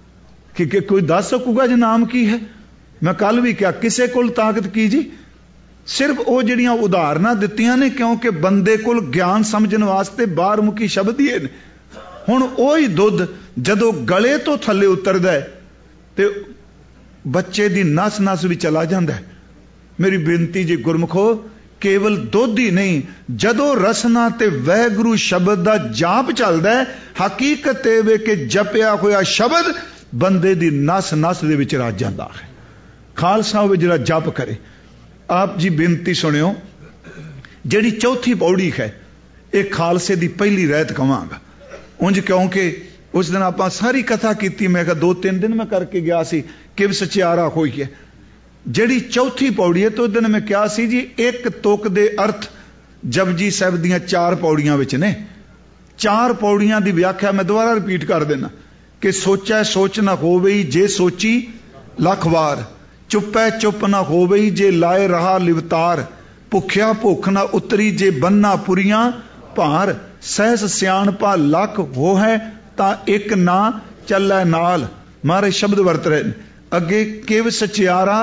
कि कोई दस सकूगा जी नाम की है। मैं कल भी क्या किसे कोल ताकत की जी, सिर्फ वो जिहड़ियां उदाहरण दित्तियां ने क्योंकि बंदे कोल ज्ञान समझने वास्ते बाहर मुखी शब्द ही ने। हुण ओही दुध जदों गले तो थले उतरदा है ते बच्चे दी नस नस भी चला जाता है। मेरी बेनती जी गुरमुखो, केवल दुध ही नहीं, जदों रसना ते वैगुरु शब्द का जाप चलता है, हकीकत ये वे कि जपिया होया शब्द बंदे दी नस नस दे विच रच जाता है। खालसा होवे जिहड़ा जप करे। आप जी बेनती सुनियो, जिहड़ी चौथी पौड़ी है ये खालसे दी पहली रहत कहांगा उंज, क्योंकि उस दिन आप सारी कथा की, मैं 2-3 दिन मैं करके गया सी कि सचियारा होई है। जिहड़ी चौथी पौड़ी है तो उस दिन मैं क्या सी जी, एक तुक दे अर्थ जपजी साहिब दियां 4 पौड़ियां विच ने। 4 पौड़ियां दी व्याख्या मैं दोबारा रिपीट कर देना कि सोचा सोच ना होवे जे सोची लख वार, चुपै चुप ना होवे जे लाए रहा लिवतार, भुख्या भुख ना उतरी जे बन्ना पुरियां भार, सहस सियाणपा लख हो है ता एक ना चलै नाल। मारे शब्द वरत रहे अगे, किव सचियारा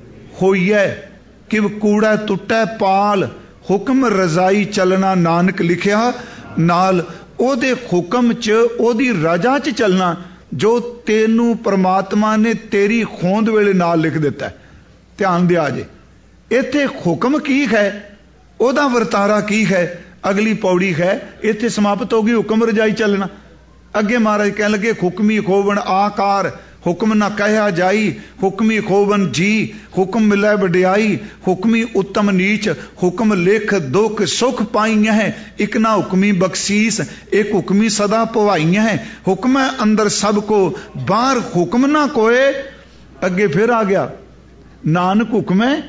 होइए किव कूड़ा टुटै पाल, हुक्म रजाई चलना नानक लिखिया नाल। ओदे हुक्म च ओदी रजा च चलना जो तेनू परमात्मा ने तेरी खोंद वेले नाल लिख दिता है। ध्यान दिया जे, इत्थे हुक्म की है, ओदा वर्तारा की है। अगली पौड़ी है इत्थे समाप्त होगी हुक्म रजाई चलना। अगे महाराज कह लगे, हुक्मी खोवन आकार, हुक्म ना कहा जाई, हुक्मी खोवन जी, हुक्म मिलै वडियाई, हुक्मी उत्तम नीच, हुक्म लिख दुख सुख पाईया है, इक ना हुक्मी बख्शीस, एक हुक्मी सदा पवाईया है, हुक्म है अंदर सबको बाहर हुक्म ना कोए। अगे फिर आ गया नानक हुक्म है।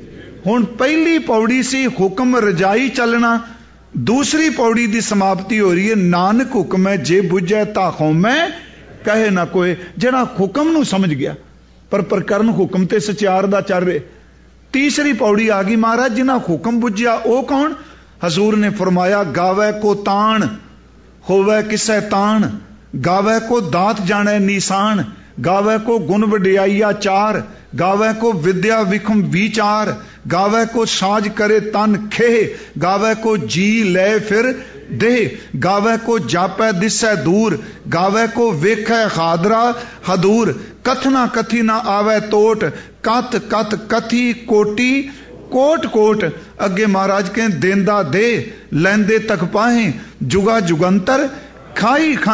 हुण पहली पौड़ी सी हुक्म रजाई चलना, दूसरी पौड़ी की समाप्ति हो रही है नानक हुक्म है जे बुझे ता खौमै कहे ना कोई। जड़ा हुक्म नू समझ गया पर प्रकरण हुक्म ते सचियार दा चल रहे। तीसरी पौड़ी आ गई महाराज जिन्ना हुक्म बुझिया वो कौन? हजूर ने फरमाया गावे को तान होवे किसै तान, गावे को दात जाने निशान, गावे को गुण वडियाइया चार, गावे को विद्या विखम विचार, गावे को साज करे तन खे, गावे को जी ले फिर दे, गावे को जापै दिसै दूर, गावे को वेखै हादरा हदूर, कथना कथी ना आवे तोट, कत कत कथी कोटी कोट कोट। अगे महाराज के देंदा दे लैंदे तक पाहें, जुगा जुगंतर खाई खाएं।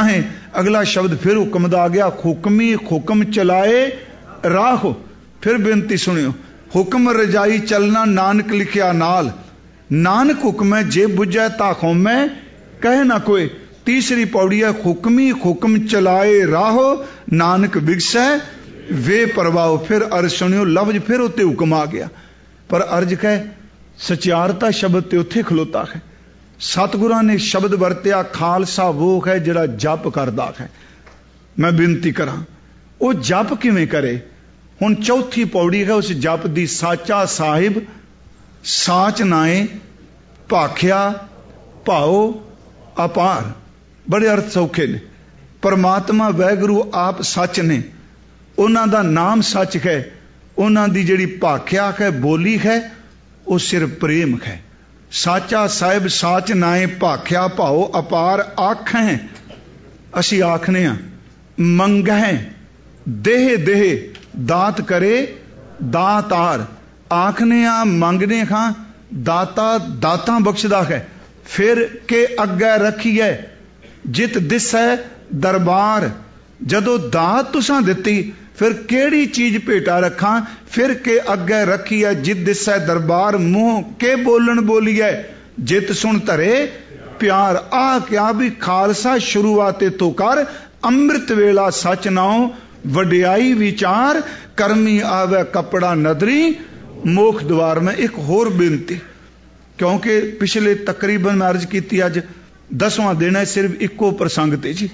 अगला शब्द फिर हुक्म दा आ गया, हुक्मी हुक्म चलाए राहो। फिर बेनती सुनियो, हुक्म रजाई चलना नानक लिखिया नाल, नानक हुक्म है जे बुझै ता खौमै कहे ना कोई। तीसरी पौड़ी है, हुक्मी हुक्म चलाए राहो नानक बिगसै वे परवाओ। फिर अर्ज सुनियो, लफ्ज फिर उत्ते हुक्म आ गया, पर अर्ज कह सचियारता शब्द ते उत्थे खलोता है। सतगुरां ने शब्द वरत्या, खालसा वो है जिहड़ा जप करदा है। मैं बेनती करा वो जप किवें करे। हुण चौथी पौड़ी है उस जप दी, साचा साहिब साच नाए भाख्या भाओ अपार। बड़े अर्थ सौखे ने। परमात्मा वैगुरु आप सच ने, उन्हां दा नाम सच है, उन्हां दी जिहड़ी भाख्या है बोली है वो सिर्फ प्रेम है। साचा साहिब साच नाए भाख्या भाओ अपार। आखें असी आखने मंगहें देह देह दात करे दातार। आखने मंगने खां दाता दाता बख्शदा है। फिर के अग्गे रखिए जित दिसै दरबार। जदों दात तुसां दित्ती फिर केड़ी चीज भेटा रखा। फिर के अग्गे रखिए जित दिसै दरबार। मुंह के बोलन बोलिए जित सुन धरे प्यार। आ क्या भी खालसा शुरुआते तो कर, अमृत वेला सच नाओ वडियाई विचार। करमी आवे कपड़ा नदरी मोख द्वार। में एक होर बेनती, क्योंकि पिछले तकरीबन मैं अर्ज की अज 10वां दिन है, सिर्फ इको प्रसंग ते जी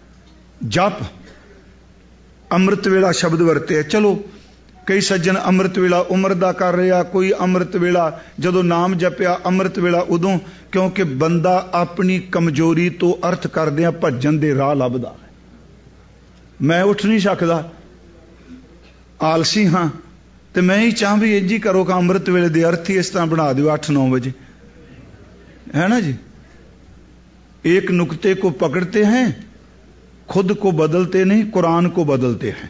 जप अमृत वेला शब्द वरते। चलो कई सज्जन अमृत वेला उम्र दा कर रहा, कोई अमृत वेला जदों नाम जपिया अमृत वेला उदों, क्योंकि बंदा अपनी कमजोरी तो अर्थ करदियां भजन दे राह लभदा है। मैं उठ नहीं सकदा, आलसी हाँ, तो मैं ही चाह भी इंज ही करो कि अमृत वेले दे अर्थ ही इस तरह बना दो 8-9 बजे, है ना जी। एक नुक्ते को पकड़ते हैं, खुद को बदलते नहीं, कुरान को बदलते हैं।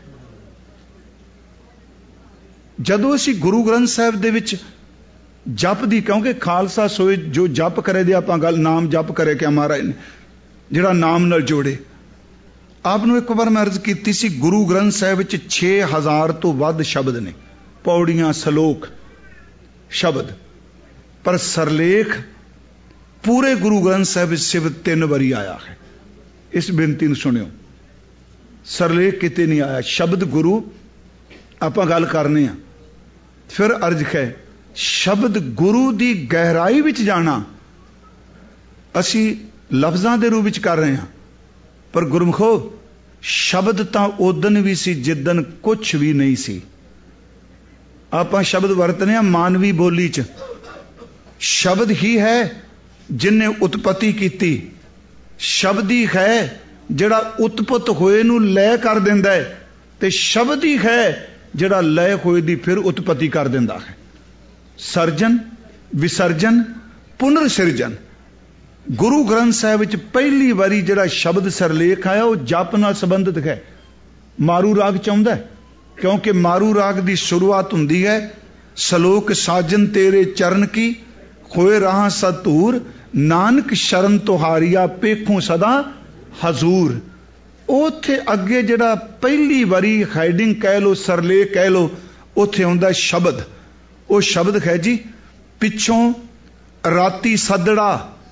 जदों असी गुरु ग्रंथ साहिब दे विच जप दी, क्योंकि खालसा सोए जो जप करे दे आपां गल नाम जप करे क्या महाराज ने जिहड़ा नाम नाल जोड़े। आपनों एक बार मैं अर्ज की सी, गुरु ग्रंथ साहिब विच 6000 तो वध शब्द ने, पौड़ियां सलोक शब्द, पर सरलेख पूरे गुरु ग्रंथ साहिब सिर्फ 3 बारी आया है। इस बेनती सुनियो, सरलेख किते नहीं आया। शब्द गुरु आपां गल करने आ, फिर अर्ज है शब्द गुरु दी गहराई विच जाना असी लफ्जां दे रूप विच कर रहे हैं, पर गुरमुखो शब्द तां उदन भी सी जिदन कुछ भी नहीं सी। आपां शब्द वरतने मानवी बोली च, शब्द ही है जिन्हें उत्पत्ति की, शब्द ही है जिहड़ा उत्पत्त होए नूं लय कर दिंदा है, ते शब्द ही है जिहड़ा लय होए दी फिर उत्पत्ति कर दिंदा है। सर्जन विसर्जन पुनर्सिरजन। गुरु ग्रंथ साहिब विच पहली बारी जिहड़ा शब्द सरलेख आया वो जप नाल संबंधित है। मारू राग चाहुंदा है, क्योंकि मारू राग दी शुरुआत हुंदी है सलोक साजन तेरे चरण की खोए राह सतूर, नानक शरण तुहारिया पेखों सदा हजूर। उथे अगे जिहड़ा पहली बारी हाइडिंग कह लो सरलेख कह लो, उथे आउंदा शब्द। वो शब्द है जी पिछों राती सदड़ा,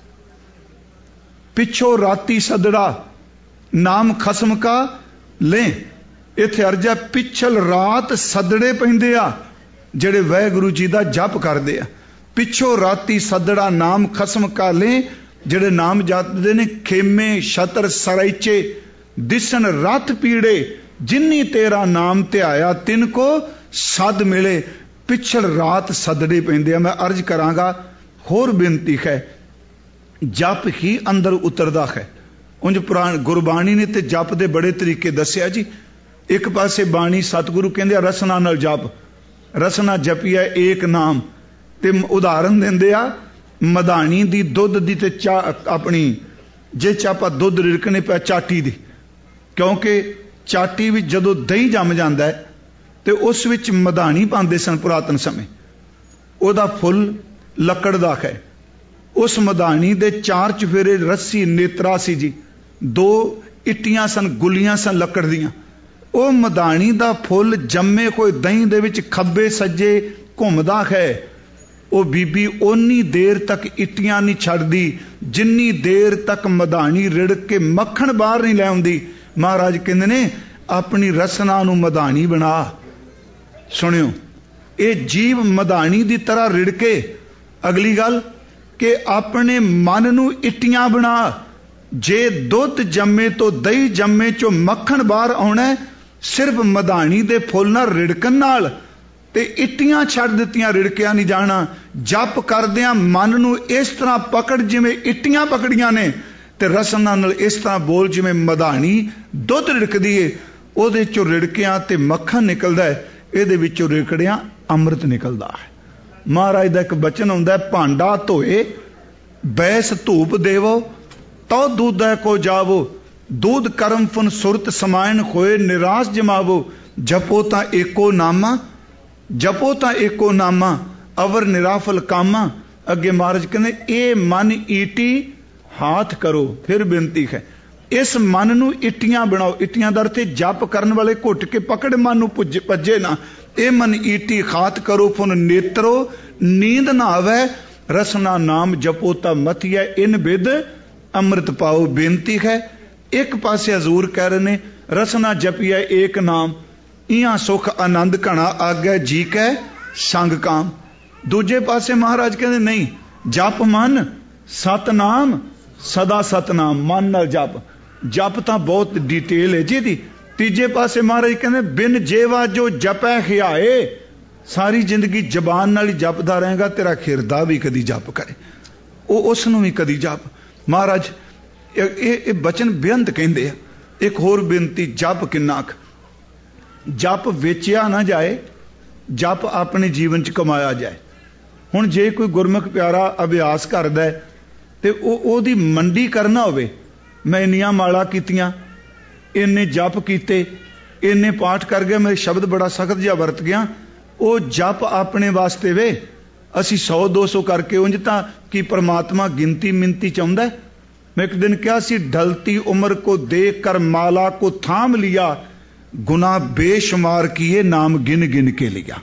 पिछों राती सदड़ा नाम खसम का ले। इथे अर्जा पिछल रात सदड़े पैंदे आ जेड़े वाहिगुरू जी दा जप करदे आ। पिछों राती सदड़ा नाम खसम का ले, जेड़े नाम जपदे ने खेमे छतर सराइचे दिसन रथ पीड़े, जिन्नी तेरा नाम ध्याया तिनको सद मिले। पिछल रात सदड़े पैंदे आ। मैं अर्ज करांगा होर बेनती है, जप ही अंदर उतरदा है। उंज पुराण गुरबाणी ने ते जप दे बड़े तरीके दस्या जी। एक पासे बाणी सतगुरु कहंदे रसना नाल जप, रसना जपिया एक नाम, ते उदाहरण देंदे आ मधानी दी दुध दी ते अपनी जे चापा दुध रिड़कने पिया चाटी दी, क्योंकि चाटी विच जदों दही जम जांदा है ते उस विच मधानी पांदे सन पुरातन समय, ओदा फुल लकड़ दा है। उस मधानी दे 4 चफेरे रस्सी नेत्रा सी जी, 2 इट्टियां सन, गुलियां सन लकड़ दियां। ਉਹ ਮਧਾਣੀ ਦਾ ਫੁੱਲ ਜੰਮੇ ਕੋਈ ਦਹੀਂ ਦੇ ਵਿੱਚ ਖੱਬੇ ਸੱਜੇ ਘੁੰਮਦਾ ਹੈ। ਉਹ ਬੀਬੀ ਓਨੀ ਦੇਰ ਤੱਕ ਇੱਟੀਆਂ ਨਹੀਂ ਛੱਡਦੀ ਜਿੰਨੀ ਦੇਰ ਤੱਕ ਮਧਾਣੀ ਰਿੜ ਕੇ ਮੱਖਣ ਬਾਹਰ ਨਹੀਂ ਲੈ ਆਉਂਦੀ। ਮਹਾਰਾਜ ਕਹਿੰਦੇ ਨੇ ਆਪਣੀ ਰਸਨਾ ਨੂੰ ਮਧਾਣੀ ਬਣਾ। ਸੁਣਿਓ, ਇਹ ਜੀਵ ਮਧਾਣੀ ਦੀ ਤਰ੍ਹਾਂ ਰਿੜ ਕੇ, ਅਗਲੀ ਗੱਲ ਕਿ ਆਪਣੇ ਮਨ ਨੂੰ ਇੱਟੀਆਂ ਬਣਾ। ਜੇ ਦੁੱਧ ਜੰਮੇ ਤੋਂ ਦਹੀਂ ਜੰਮੇ ਚੋਂ ਮੱਖਣ ਬਾਹਰ ਆਉਣਾ ਸਿਰਫ ਮਧਾਣੀ ਦੇ ਫੁੱਲ ਨਾਲ ਰਿੜਕਣ ਨਾਲ, ਤੇ ਇੱਟੀਆਂ ਛੱਡ ਦਿੱਤੀਆਂ, ਰਿੜਕਿਆ ਨਹੀਂ ਜਾਣਾ। ਜਪ ਕਰਦਿਆਂ ਮਨ ਨੂੰ ਇਸ ਤਰ੍ਹਾਂ ਪਕੜ ਜਿਵੇਂ ਇੱਟੀਆਂ ਪਕੜੀਆਂ ਨੇ, ਤੇ ਰਸਨਾ ਨਾਲ ਇਸ ਤਰ੍ਹਾਂ ਬੋਲ ਜਿਵੇਂ ਮਧਾਣੀ ਦੁੱਧ ਰਿੜਕਦੀ ਏ। ਉਹਦੇ ਚੋਂ ਰਿੜਕਿਆਂ ਤੇ ਮੱਖਣ ਨਿਕਲਦਾ ਹੈ, ਇਹਦੇ ਵਿੱਚੋਂ ਰਿੜਕੜਿਆਂ ਅੰਮ੍ਰਿਤ ਨਿਕਲਦਾ ਹੈ। ਮਹਾਰਾਜ ਦਾ ਇੱਕ ਬਚਨ ਆਉਂਦਾ, ਭਾਂਡਾ ਧੋਏ ਬੈਸ ਧੂਪ ਦੇਵੋ ਤਉ ਦੁੱਧੈ ਕੋ ਜਾਵੋ, दूध करम फुन सुरत समायन होए निराश जमावो, जपो ता एको नामा, जपो ता एको नामा अवर निराफल कामा। अगे महाराज कहने ए मन ईटी हाथ करो। फिर बेनती है इस मन नू इट्टियां बनाओ। इट्टियां दा अर्थ जप करन वाले घुट के पकड़ मन नू भज्जे ना। ए मन ईटी हाथ करो फुन नेत्रो नींद ना आवे, रसना नाम जपो ता मथिया इन बिद अमृत पाओ। बेनती है एक पासे हजूर कह रहे ने रसना जपिया एक नाम, इया सुख आनंद घना आगे जी कै संग काम। दूजे पासे महाराज कहते नहीं, जप मन सतनाम सदा सतनाम, मन नाल जप। जप तां बहुत डिटेल है जी दी। तीजे पासे महाराज कहते बिन जेवा जो जपै खियाए, सारी जिंदगी जबान नाल ही जपदा रहेगा, तेरा खिरदा भी कदी जप करे, उस नूं भी कदी जप। महाराज ਇਹ ਬਚਨ ਬੇਅੰਤ ਕਹਿੰਦੇ ਆ। ਇੱਕ ਹੋਰ ਬੇਨਤੀ, ਜਪ ਕਿੰਨਾ ਕੁ, ਜਪ ਵੇਚਿਆ ਨਾ ਜਾਏ, ਜਪ ਆਪਣੇ ਜੀਵਨ ਚ ਕਮਾਇਆ ਜਾਏ। ਹੁਣ ਜੇ ਕੋਈ ਗੁਰਮੁਖ ਪਿਆਰਾ ਅਭਿਆਸ ਕਰਦਾ ਤੇ ਉਹਦੀ ਮੰਡੀ ਕਰਨਾ ਹੋਵੇ, ਮੈਂ ਇੰਨੀਆਂ ਮਾਲਾ ਕੀਤੀਆਂ, ਇੰਨੇ ਜਪ ਕੀਤੇ, ਇੰਨੇ ਪਾਠ ਕਰ ਗਿਆ, ਮੇਰੇ ਸ਼ਬਦ ਬੜਾ ਸਖਤ ਜਿਹਾ ਵਰਤ ਗਿਆ, ਉਹ ਜਪ ਆਪਣੇ ਵਾਸਤੇ ਵੇ। ਅਸੀਂ 100-200 ਕਰਕੇ ਉਂਝ ਤਾਂ ਕੀ परमात्मा गिनती मिनती चाहता है। मैं एक दिन क्या सी, ढलती उम्र को देख कर माला को थाम लिया, गुनाह बेशुमार किए नाम गिन गिन के लिया।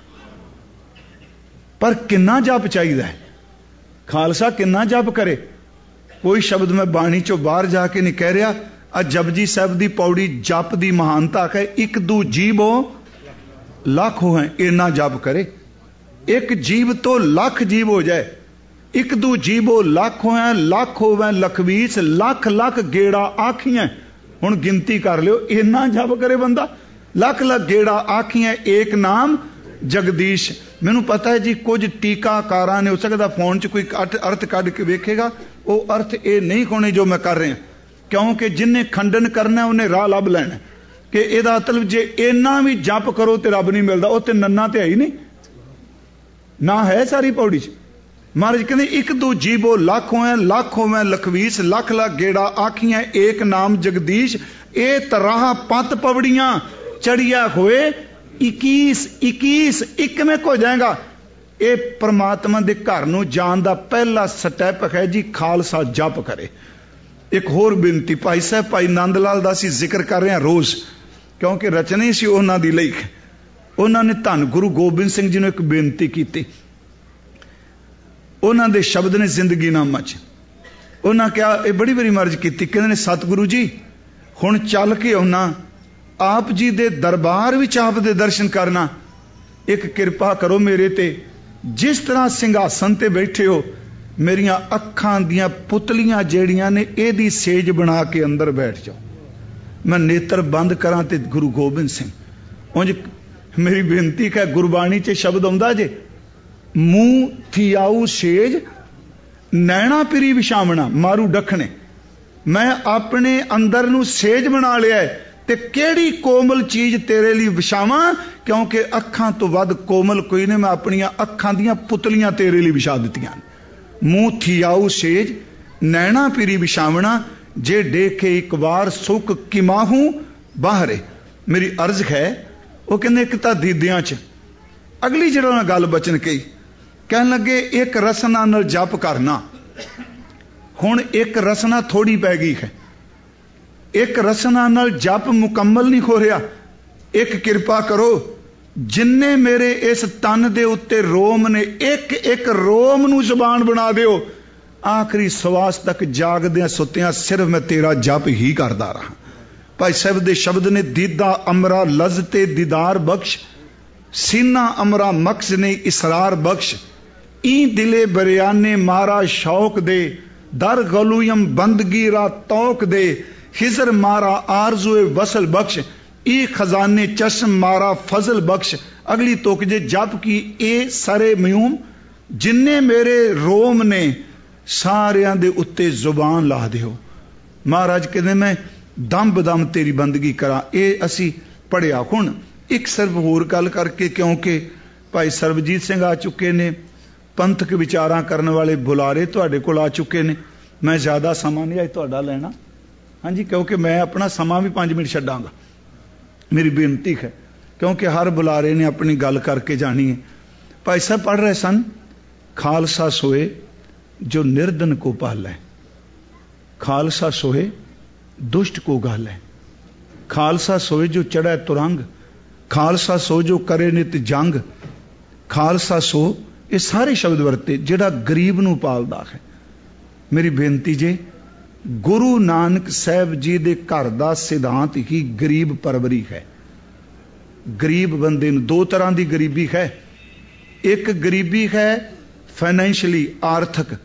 पर किन्ना जप चाहिए, खालसा किन्ना जप करे। कोई शब्द मैं बाणी चो बाहर जाके नहीं कह रहा। अ जपजी साहब की पौड़ी जप की महानता है, एक दू जीवो लख हो है, इन्ना जप करे। एक जीव तो लख जीव हो जाए, एक दू जीवो लख हो, लख होवे लखवीस, लख लख गेड़ा आखियां। हुण गिनती कर लियो, इन्ना जप करे बंदा, लख लख गेड़ा आखियां एक नाम जगदीश। मैनू पता है जी कुछ टीकाकारां ने हो सकता फोन च कोई अर्थ कढ़ के वेखेगा, वो अर्थ ये नहीं होने जो मैं कर रहा, क्योंकि जिन्हें खंडन करना उन्हें राह लभ लैना कि इहदा मतलब जे इन्ना भी जप करो तो रब नहीं मिलता। वो तो नन्ना तो है ही नहीं ना, है सारी पौड़ी च। महाराज कहते एक दू जीवो लख होवे, लख होवे लखवीस, लख लख गेड़ा आखियां एक नाम जगदीश। ए तराह पत पवड़ियां चढ़िया होए 21 इकमेक हो जाएगा। ये परमात्मा के घर नूं जाण दा पहला स्टैप है जी, खालसा जप करे। एक होर बेनती, भाई साहब भाई नंद लाल दा असीं जिक्र कर रहे हैं रोज़, क्योंकि रचना ही सी उन्हां दी लई। उन्होंने धन गुरु गोबिंद सिंह जी ने एक बेनती की, उन्होंने दे शब्द ने जिंदगी नामा च उन्होंने क्या ये बड़ी बड़ी मर्ज की, कहते ने सतगुरु जी हुण चल के आउना, आप जी दे दरबार विच आप दे दर्शन करना, एक किरपा करो मेरे ते। जिस तरह सिंघासन ते बैठे हो, मेरिया अखां दियां पुतलियां जेड़ियां ने एदी सेज बना के अंदर बैठ जाओ, मैं नेत्र बंद करा ते गुरु गोबिंद सिंह। उंज मेरी बेनती है, गुरबाणी च शब्द आउंदा जे, मूंह थियाऊ सेज नैना पिरी विछावना मारू डखने। मैं अपने अंदर नू सेज बना लिया है, ते केड़ी कोमल चीज तेरे लिए विछावां, क्योंकि अखां तो वध कोमल कोई नहीं। मैं अपनियां अखां दियां पुतलियां तेरे लिए विछा दित्तियां। मूंह थियाऊ सेज नैना पिरी विछावना, जे देखे एक बार सुख किमाहू बाहरे। मेरी अर्ज है, वो कहने एक तां दीदियां च अगली जड़ा गल बचन कही, कहन लगे एक रसना नाल जप करना। हुण एक रसना थोड़ी पै गई है, एक रसना नाल जप मुकम्मल नहीं हो रहा। एक किरपा करो, जिन्ने मेरे इस तन दे उत्ते रोम ने, एक एक रोम नू जुबान बना दिओ। आखिरी सवास तक जागदियां सुत्तियां सिर्फ मैं तेरा जप ही करदा रहा। भाई साहब दे शब्द ने, दीदा अमरा लज़ते दीदार बख्श, सीना अमरा मक्स ने इसरार बख्श, ई दिले बरियाने मारा शौक दे, दर गलूयम बंदगी रा तौक दे, हिजर मारा आरजुए वसल बख्श, ई खजाने चश्म मारा फजल बख्श। अगली तुक जे जप की ए सरे म्यूम, जिन्ने मेरे रोम ने सारियां दे उत्ते जुबान ला दिओ। महाराज कहते मैं दम बदम तेरी बंदगी करा। ये असी पढ़िया। हुण एक सिर्फ होर गल करके, क्योंकि भाई सरबजीत सिंह आ चुके ने, पंथक विचारां करने वाले बुलारे तुहाडे कोल आ चुके ने। मैं ज़्यादा समा नहीं अज तुहाडा लेना, हाँ जी, क्योंकि मैं अपना समा भी 5 मिनट छड्डांगा। मेरी बेनती है, क्योंकि हर बुलारे ने अपनी गल करके जानी है। भाई साहब पढ़ रहे सन, खालसा सोए जो निर्धन को पालै, खालसा सोए दुष्ट को गालै, खालसा सोए जो चढ़ै तुरंग, खालसा सो जो करे नित जंग, खालसा सो, ये सारे शब्द वरते जिहड़ा गरीब नूं पालदा है। मेरी बेनती जे, गुरु नानक साहब जी दे घर दा सिद्धांत ही गरीब परवरी है। गरीब बंदे नूं 2 तरह की गरीबी है। एक गरीबी है फाइनैंशली, आर्थिक,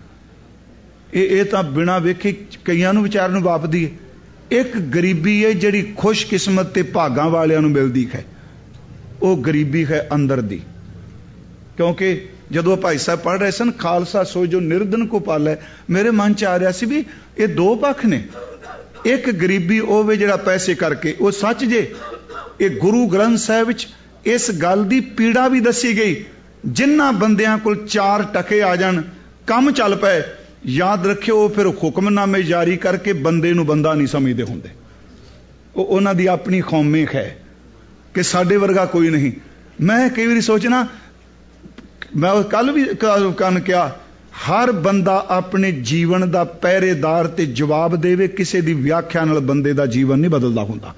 ये तो बिना वेखे कईयां नूं विचार नूं वापदी है। एक गरीबी है जिहड़ी खुशकिस्मत ते भागां वालियां नूं मिलदी है, वो गरीबी है अंदर दी। क्योंकि जदों भाई साहब पढ़ रहे सन, खालसा सो जो निर्धन को पालै, मेरे मन च आ रहा सी भी ये 2 पक्ष ने। एक गरीबी होवे जिहड़ा पैसे करके, वो सच जे ये गुरु ग्रंथ साहिब विच इस गल दी पीड़ा भी दसी गई। जिन्हां बंदियां कोल 4 टके आ जाण, काम चल पए, याद रखियो वो फिर हुक्मनामे जारी करके बंदे नूं बंदा नहीं समझदे हुंदे। वो उन्हां दी अपनी कौमे है कि साडे वर्गा कोई नहीं। मैं कई बार सोचना, मैं कल भी कन क्या, हर बंदा अपने जीवन दा पहरेदार ते जवाब देवे, किसी दी व्याख्या नाल बंदे दा जीवन नहीं बदलदा हुंदा।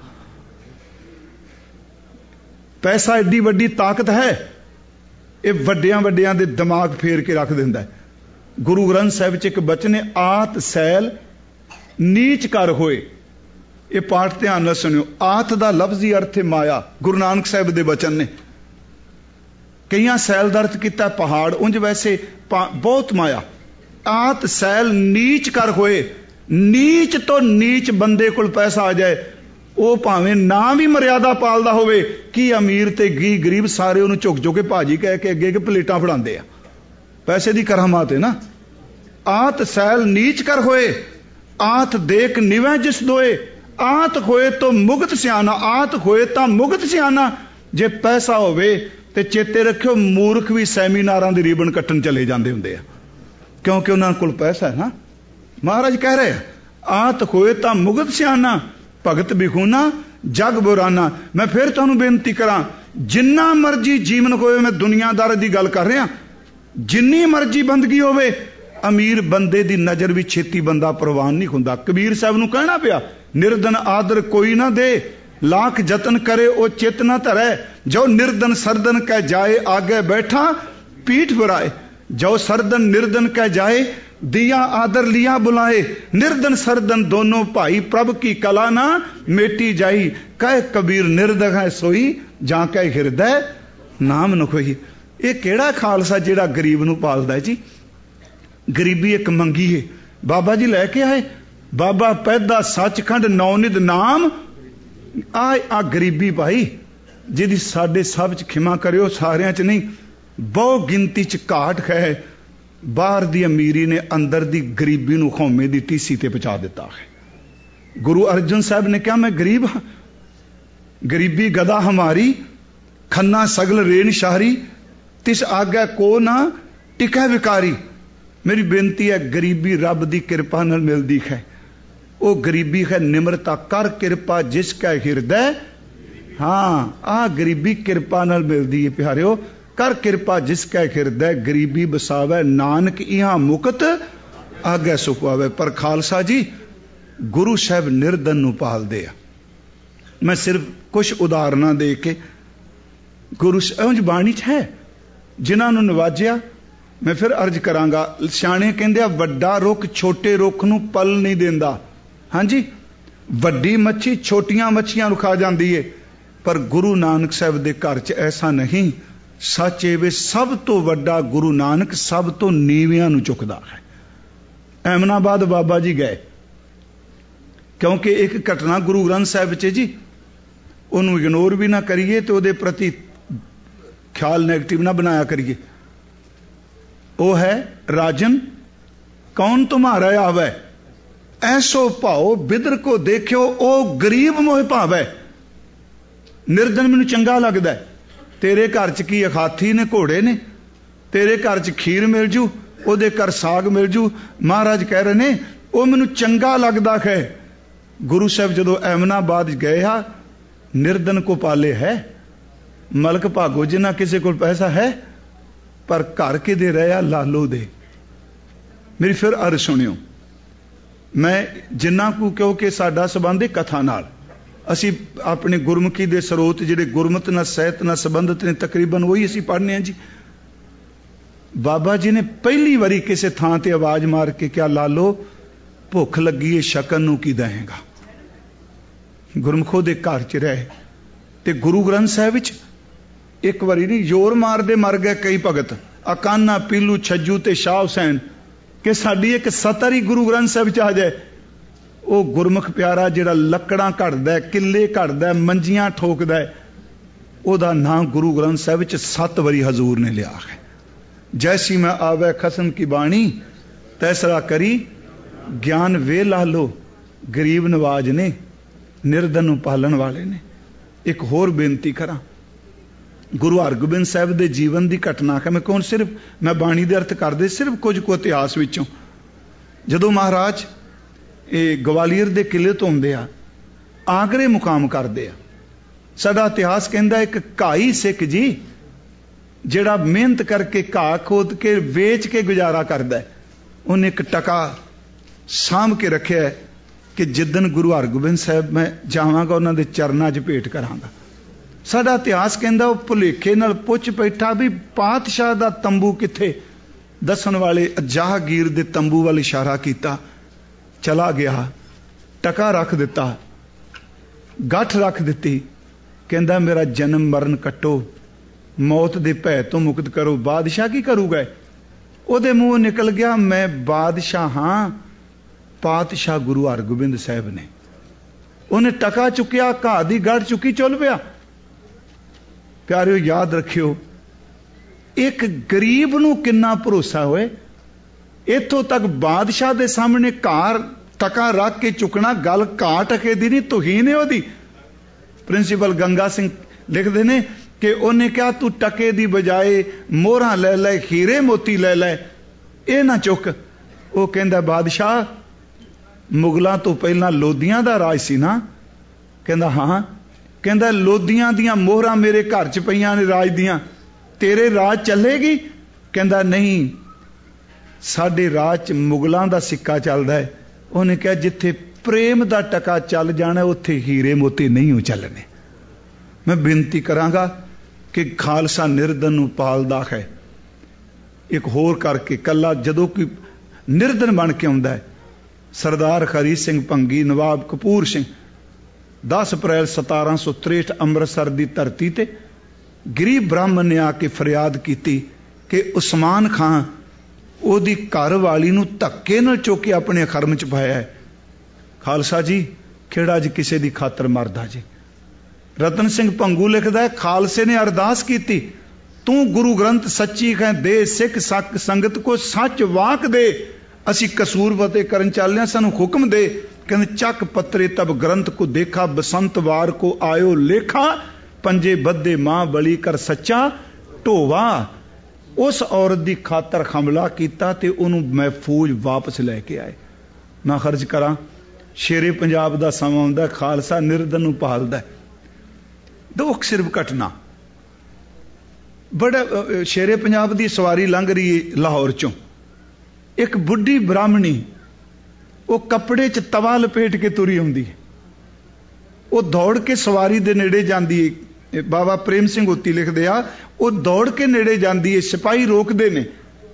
पैसा एडी वड्डी ताकत है, ये वड्डियां वड्डियां दे दिमाग फेर के रख दिंदा है। गुरु ग्रंथ साहिब च एक बचन है, आत सैल नीच कर होए। ये पाठ ध्यान नाल सुनियो। आत दा लफ्जी अर्थ है माया। गुरु नानक साहिब दे बचन ने। कईयां सैल दा अर्थ कीता पहाड़, उंज वैसे बहुत माया। आत सैल नीच कर होए। नीच तो नीच बंदे कोल पैसा आ जाए, वो भावें ना भी मर्यादा पालदा होवे, कि अमीर ते गरीब सारे उन्हें झुक झुक के भाजी कह के अगे प्लेटां फड़ांदे आ। पैसे की करामात है ना। आत सैल नीच कर होए, आत देख निवै जिस दोए, आत होए तो मुगत सियाना, आत होए तो मुगत सियाना। जे पैसा होवे ते चेते रखियो, मूर्ख भी सैमीनारां दी रिबन कट्टन चले जांदे हुंदे आ, क्योंकि उन्हां कोल पैसा है ना। महाराज कह रहे आत होए तो मुगत सियाना, भगत बिखूना जग बुराना। मैं फिर तुहानूं बेनती करा, जिन्ना मर्जी जीवन होवे, मैं दुनियादार दी गल कर रहा, जिन्नी मर्जी बंदगी होवे, अमीर बंदे दी नजर भी छेती बंदा प्रवान नहीं हुंदा। कबीर साहब नूं कहना पिया, निर्धन आदर कोई ना दे, लाख जतन करे ओ चित ना धरै, जो निर्धन सरदन कह जाए आगे बैठा पीठ बुराए, जो सरदन निर्धन कह जाए दिया आदर लिया बुलाए, निर्धन सरदन दोनों भाई प्रभ की कला ना मेटी जाई, कह कबीर निर्धन है सोई जां कह हृदय नाम न खोई। ये केड़ा खालसा जिहड़ा गरीब नूं पालदा है जी। गरीबी एक मंगी है, बाबा जी लैके आए, बाबा पैदा सचखंड नौनिध नाम। आ गरीबी भाई जिहदी साडे सब च खिमा करियो, सारियां च नहीं, बहु गिनती च घाट है। बाहर दी अमीरी ने अंदर दी गरीबी नूं खौमे दी टीसी ते पहुंचा दिता है। गुरु अर्जन साहब ने कहा, मैं गरीब हाँ, गरीबी गदा हमारी, खन्ना सगल रेन शाहरी, तिस आगे को ना टिका विकारी। मेरी बेनती है, गरीबी रब दी कृपा नाल मिलदी है। वो गरीबी है निम्रता, कर कृपा जिसका हृदय। हाँ, आ गरीबी कृपा नाल मिलदी है प्यारिओ, कर कृपा जिसका हृदय, गरीबी बसावे नानक इहां मुकत आगे सुख पावे। पर खालसा जी गुरु साहब निर्धन नूं पालदे आ। मैं सिर्फ कुछ उदाहरणां दे के गुरु उंज बाणी च है जिन्हां नूं नवाजिया। मैं फिर अर्ज करांगा, सियाणे कहंदे आ वड्डा रुख छोटे रुख नूं पल नहीं देंदा। हाँ जी, वड्डी मच्छी छोटियां मच्छियां नूं खा जांदी है, पर गुरु नानक साहब दे घर च ऐसा नहीं। सच ए वे सब तो वड्डा गुरु नानक सब तो नीवियां नूं चुकदा है। एमनाबाद बाबा जी गए, क्योंकि एक घटना गुरु ग्रंथ साहब च जी, उन्होंने इग्नोर भी ना करिए तो उहदे प्रति ख्याल नेगेटिव ना बनाया करिए। वो है राजन कौन तुम्हारा आवे, ऐसो भाओ बिदर को देखियो ओ गरीब मोह भावे। निर्धन मैनू चंगा लगदा है। तेरे घर च की हाथी ने घोड़े ने, तेरे घर च खीर मिल जू, ओदे घर साग मिल जू। महाराज कह रहे ने वो मैनू चंगा लगदा है। गुरु साहब जदों एमनाबाद गए हा, निर्धन को पाले है, मलक भागो जिन्ना किसी को पैसा है, पर घर के दे रहे आ लालो दे। मेरी फिर अर्ज सुनियो, मैं जिन्ना को क्योंकि साडा संबंध कथा नाल, असी अपने गुरमुखी दे स्रोत जिहड़े गुरमत नाल सहित नाल संबंधित ने तकरीबन वही असी पढ़ने हैं जी। बाबा जी ने पहली बारी किसी थां ते आवाज मार के क्या लालो भुख लगी है शकन नूं की देगा। गुरमुखो दे घर च रहे ते गुरु ग्रंथ साहिब विच एक बारी नहीं जोर मारदे मर गए कई भगत, अकाना पीलू छज्जू ते शाह हुसैन, कि साडी एक सतर ही गुरु ग्रंथ साहिब च आ जाए। वो गुरमुख प्यारा जिहड़ा लकड़ां घड़दा, किले घड़दा, मंजियां ठोकदा, ओहदा नाम गुरु ग्रंथ साहिब च 7 बारी हजूर ने लिया है। जैसी मैं आवे खसम की बाणी, तैसरा करी ज्ञान वे लालो। गरीब नवाज ने, निर्धन नूं पालन वाले ने। एक होर बेनती करा, गुरु हरगोबिंद साहब दे जीवन दी घटना है। मैं कौन सिर्फ मैं बाणी दे अर्थ करदे सिर्फ कुछ को इतिहास विचों। जदों महाराज ग्वालियर दे किले तो आउंदे आ, आगरे मुकाम करदे आ, साडा इतिहास कहंदा एक घाई सिख जी जिहड़ा मेहनत करके घाह खोद के वेच के गुजारा करदा है, उन्हें एक टका साम के रखिया है कि जिदन गुरु हरगोबिंद साहब मैं जावांगा उन्हां दे चरनां 'च भेंट करांगा। साडा इतिहास कहंदा वो भुलेखे नाल पुछ बैठा भी पातशाह दा तंबू किथे। दसन वाले जहांगीर दे तंबू वाल इशारा किया, चला गया, टका रख दिता, गठ रख दी, कहंदा मेरा जन्म मरण कट्टो, मौत दे भय तो मुक्त करो। बादशाह की करूगा? ओदे मुंह निकल गया मैं बादशाह हां, पातशाह गुरु हरगोबिंद साहब ने। उन्हें टका चुकिया, घाह दी गढ़ चुकी, चुल पिया। प्यारिओ याद रखियो, एक गरीब नूं किन्ना भरोसा होए। इथों तक बादशाह दे सामने घाह टका रख के चुकना गल घाह टके दी नहीं, तुहीन है ओदी। प्रिंसीपल गंगा सिंह लिखते ने कि उन्हें कहा तू टके दी बजाए मोहरां ले लै, हीरे मोती ले लै, ये ना चुक। वो कहंदा बादशाह मुगलों तो पहला लोधियां दा राज सी ना? कहंदा हाँ। कहंदा लोधियां दियां मोहरां मेरे घर च पईयां ने राज दियां, तेरे राज चलेगी? कहंदा नहीं, साडे राज च मुगलों दा सिक्का चलदा है। उन्हें कहा जिथे प्रेम दा टका चल जाना उत्थे हीरे मोती नहीं हो चलने। मैं बेनती करांगा कि खालसा निर्धन नूं पालदा है। एक होर करके कला जदों कोई निर्धन बन के आउंदा है, सरदार हरी सिंह भंगी, नवाब कपूर सिंह 10 अप्रैल 1763 अमृतसर की धरती ते गरीब ब्राह्मण ने आके फरियाद की कि उस्मान खां ओदी घर वाली नूं धक्के नाल चुक के अपने खरम च पाया है। खालसा जी खेड़ा जी किसी की खातर मरदा जी। रतन सिंह भंगू लिखदा है खालसे ने अरदास की, तू गुरु ग्रंथ सच्ची है दे, सिख सक संगत को सच वाक दे, असी कसूर फतेह करन चलने सानू हुक्म दे। कहते चक पत्रे तब ग्रंथ को देखा, बसंत वार को आयो लेखा, पंजे बद्दे मां बली कर सच्चा ढोवा। उस औरत की खातर हमला किया ते उन्होंने महफूज वापस लैके आए। ना खर्च करा, शेरे पंजाब का समा आउंदा, खालसा निर्धन नूं पालदा। दो सिर्फ घटना बड़ा शेरे पंजाब की सवारी लंघ रही लाहौर चों, एक बुढ़ी ब्राह्मणी वो कपड़े च तवा लपेट के तुरी आउंदी है। वो दौड़ के सवारी दे नेड़े जांदी है। बाबा प्रेम सिंह होती लिखदे आ, वो दौड़ के नेड़े जांदी है। सिपाही रोकदे ने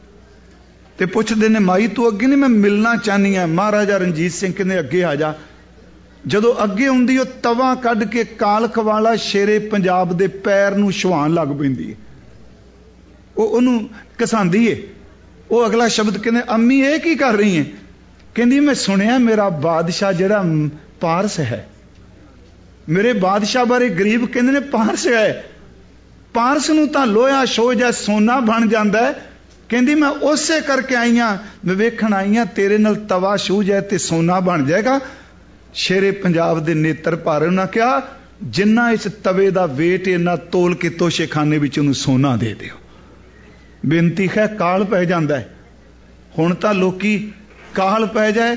ते पुछदे ने माई तू अगे नहीं, मैं मिलना चाहनी है। महाराजा रणजीत सिंह कहंदे अगे आ जा। जदों अगे आउंदी, वो तवा कढ के कालख वाला शेरे पंजाब दे पैर नूं छुहाण लग पैंदी है। वो उहनूं घसांदी है। वो अगला शब्द कहंदे अम्मी ये की कर रही है? कहंदी मैं सुनिया मेरा बादशाह जिहड़ा पारस है, मेरे बादशाह बारे गरीब कहंदे ने पारस है। पारस नूं तां लोहा छो जा सोना बन जांदा है। कहंदी मैं उसे करके आई हां, मैं वेखण आई हां तेरे नाल तवा छू जाए ते सोना बन जाएगा। शेरे पंजाब दे नेत्र भर। उन्हां कहा जिन्ना इस तवे दा वेट इन्ना तोल के तोशेखाने विच उहनूं सोना दे दिओ। बेनती है काल पै जांदा है। हुण तां लोकी काल पै जाए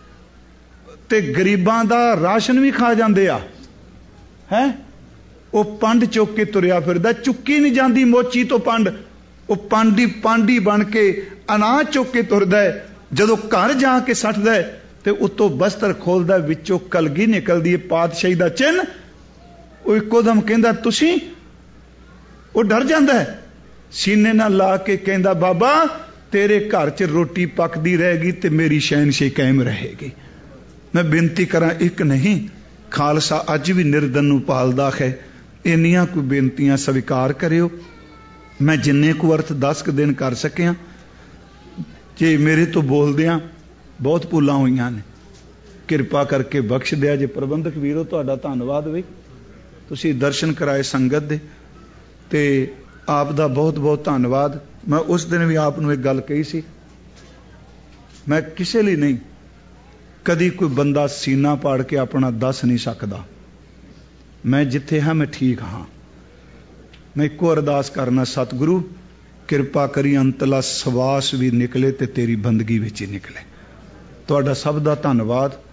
ते गरीबां दा राशन भी खा जांदे आ है। वो पंड चुक के तुरिया फिरदा, चुक्की नहीं जाती मोची तो पंड। वो पांडी बन के अनाज चुक के तुरदा है। जदों घर जाके सटदा है ते उत्तों बस्तर खोलदा, विचों कलगी निकलदी है, पातशाही दा चिन्ह। वो इकोदम कहंदा तुसी, वो डर जांदा है, सीने नाल ला के कहंदा बाबा तेरे घर च रोटी पकदी रहेगी ते मेरी शहनशाही कायम रहेगी। मैं बेनती करा एक नहीं, खालसा अज भी निर्धन नूं पालदा है। इन्नियां कोई बेनतियां स्वीकार करियो। मैं जिन्ने को अर्थ 10 दिन कर सकिया, जे मेरे तो बोलदियां बहुत भुलां होईयां ने, किरपा करके बख्श दिया जे। प्रबंधक वीरो तुहाडा धन्नवाद वे, तुसीं दर्शन कराए संगत दे, ते आप दा बहुत बहुत धन्नवाद। मैं उस दिन भी आप नूं एक गल कही सी, मैं किसे लिए नहीं कदी कोई बंदा सीना पाड़ के अपना दस नहीं सकता। मैं जिथे हाँ मैं ठीक हाँ। मैं एको अरदास करना, सतगुरु किरपा करी अंतला सवास भी निकले ते तेरी बंदगी विच ही निकले। तुहाडा सब दा धन्नवाद।